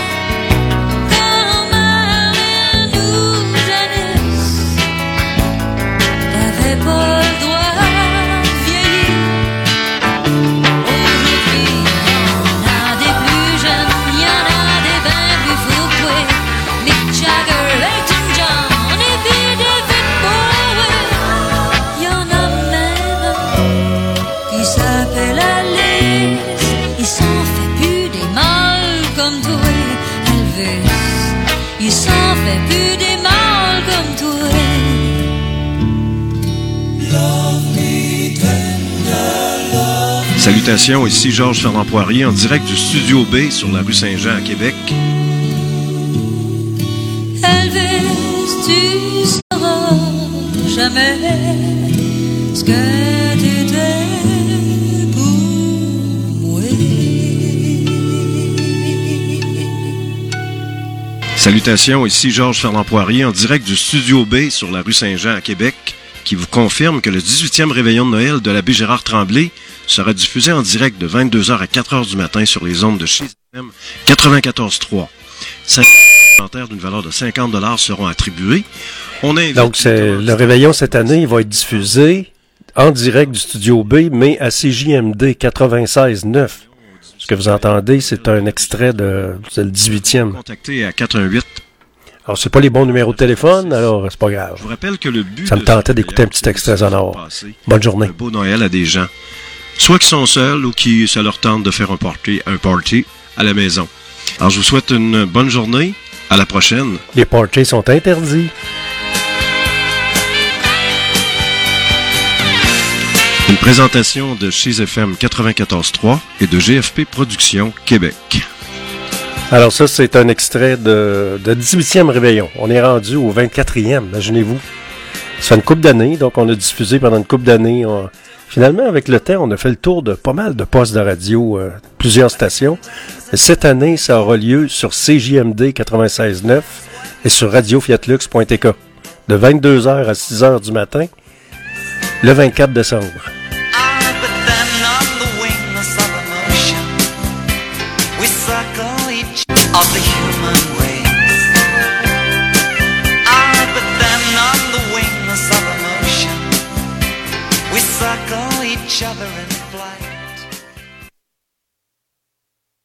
N: comme Marlène ou Janice. T'avais pas le droit de vieillir. Aujourd'hui, y'en a des plus jeunes, y'en a des ben plus fous que toi. Mick Jagger, Elton John et puis David Bowie. Y'en a même qui s'appelle Alice. Il s'en fait plus des mâles comme toi, Elvis. Il s'en fait plus des mâles comme toi.
K: Salutations, ici Georges Fernand Poirier en direct du Studio B sur la rue Saint-Jean à Québec.
N: Elvis, tu sauras jamais ce que t'étais pour moi.
K: Salutations, ici Georges Fernand Poirier en direct du Studio B sur la rue Saint-Jean à Québec, qui vous confirme que le dix-huitième réveillon de Noël de l'abbé Gérard Tremblay sera diffusé en direct de vingt-deux heures à quatre heures du matin sur les ondes de chez F M quatre-vingt-quatorze point trois. cinq commentaires d'une valeur de cinquante dollars seront attribués. On invite
A: Donc, c'est, le réveillon cette année, il va être diffusé en direct du Studio B, mais à C J M D quatre-vingt-seize neuf. Ce que vous entendez, c'est un extrait de c'est le dix-huitième.
K: Contactez à quatre un huit.
A: Alors, c'est pas les bons numéros de téléphone, alors c'est pas grave.
K: Je vous rappelle que le but
A: Ça me
K: de
A: tentait
K: ce
A: d'écouter un petit extrait sonore.
K: passer
A: Bonne journée.
K: Un beau Noël à des gens, soit qui sont seuls ou qui ça leur tente de faire un party, un party à la maison. Alors, je vous souhaite une bonne journée. À la prochaine.
A: Les parties sont interdits.
K: Une présentation de chez F M quatre-vingt-quatorze point trois et de G F P Productions Québec.
A: Alors ça, c'est un extrait de, de dix-huitième réveillon. On est rendu au vingt-quatrième, imaginez-vous. Ça fait une couple d'années, donc on a diffusé pendant une couple d'années. On... Finalement, avec le temps, on a fait le tour de pas mal de postes de radio, euh, plusieurs stations. Et cette année, ça aura lieu sur C J M D quatre-vingt-seize neuf et sur radio fiat lux point t k de vingt-deux heures à six heures du matin, le vingt-quatre décembre.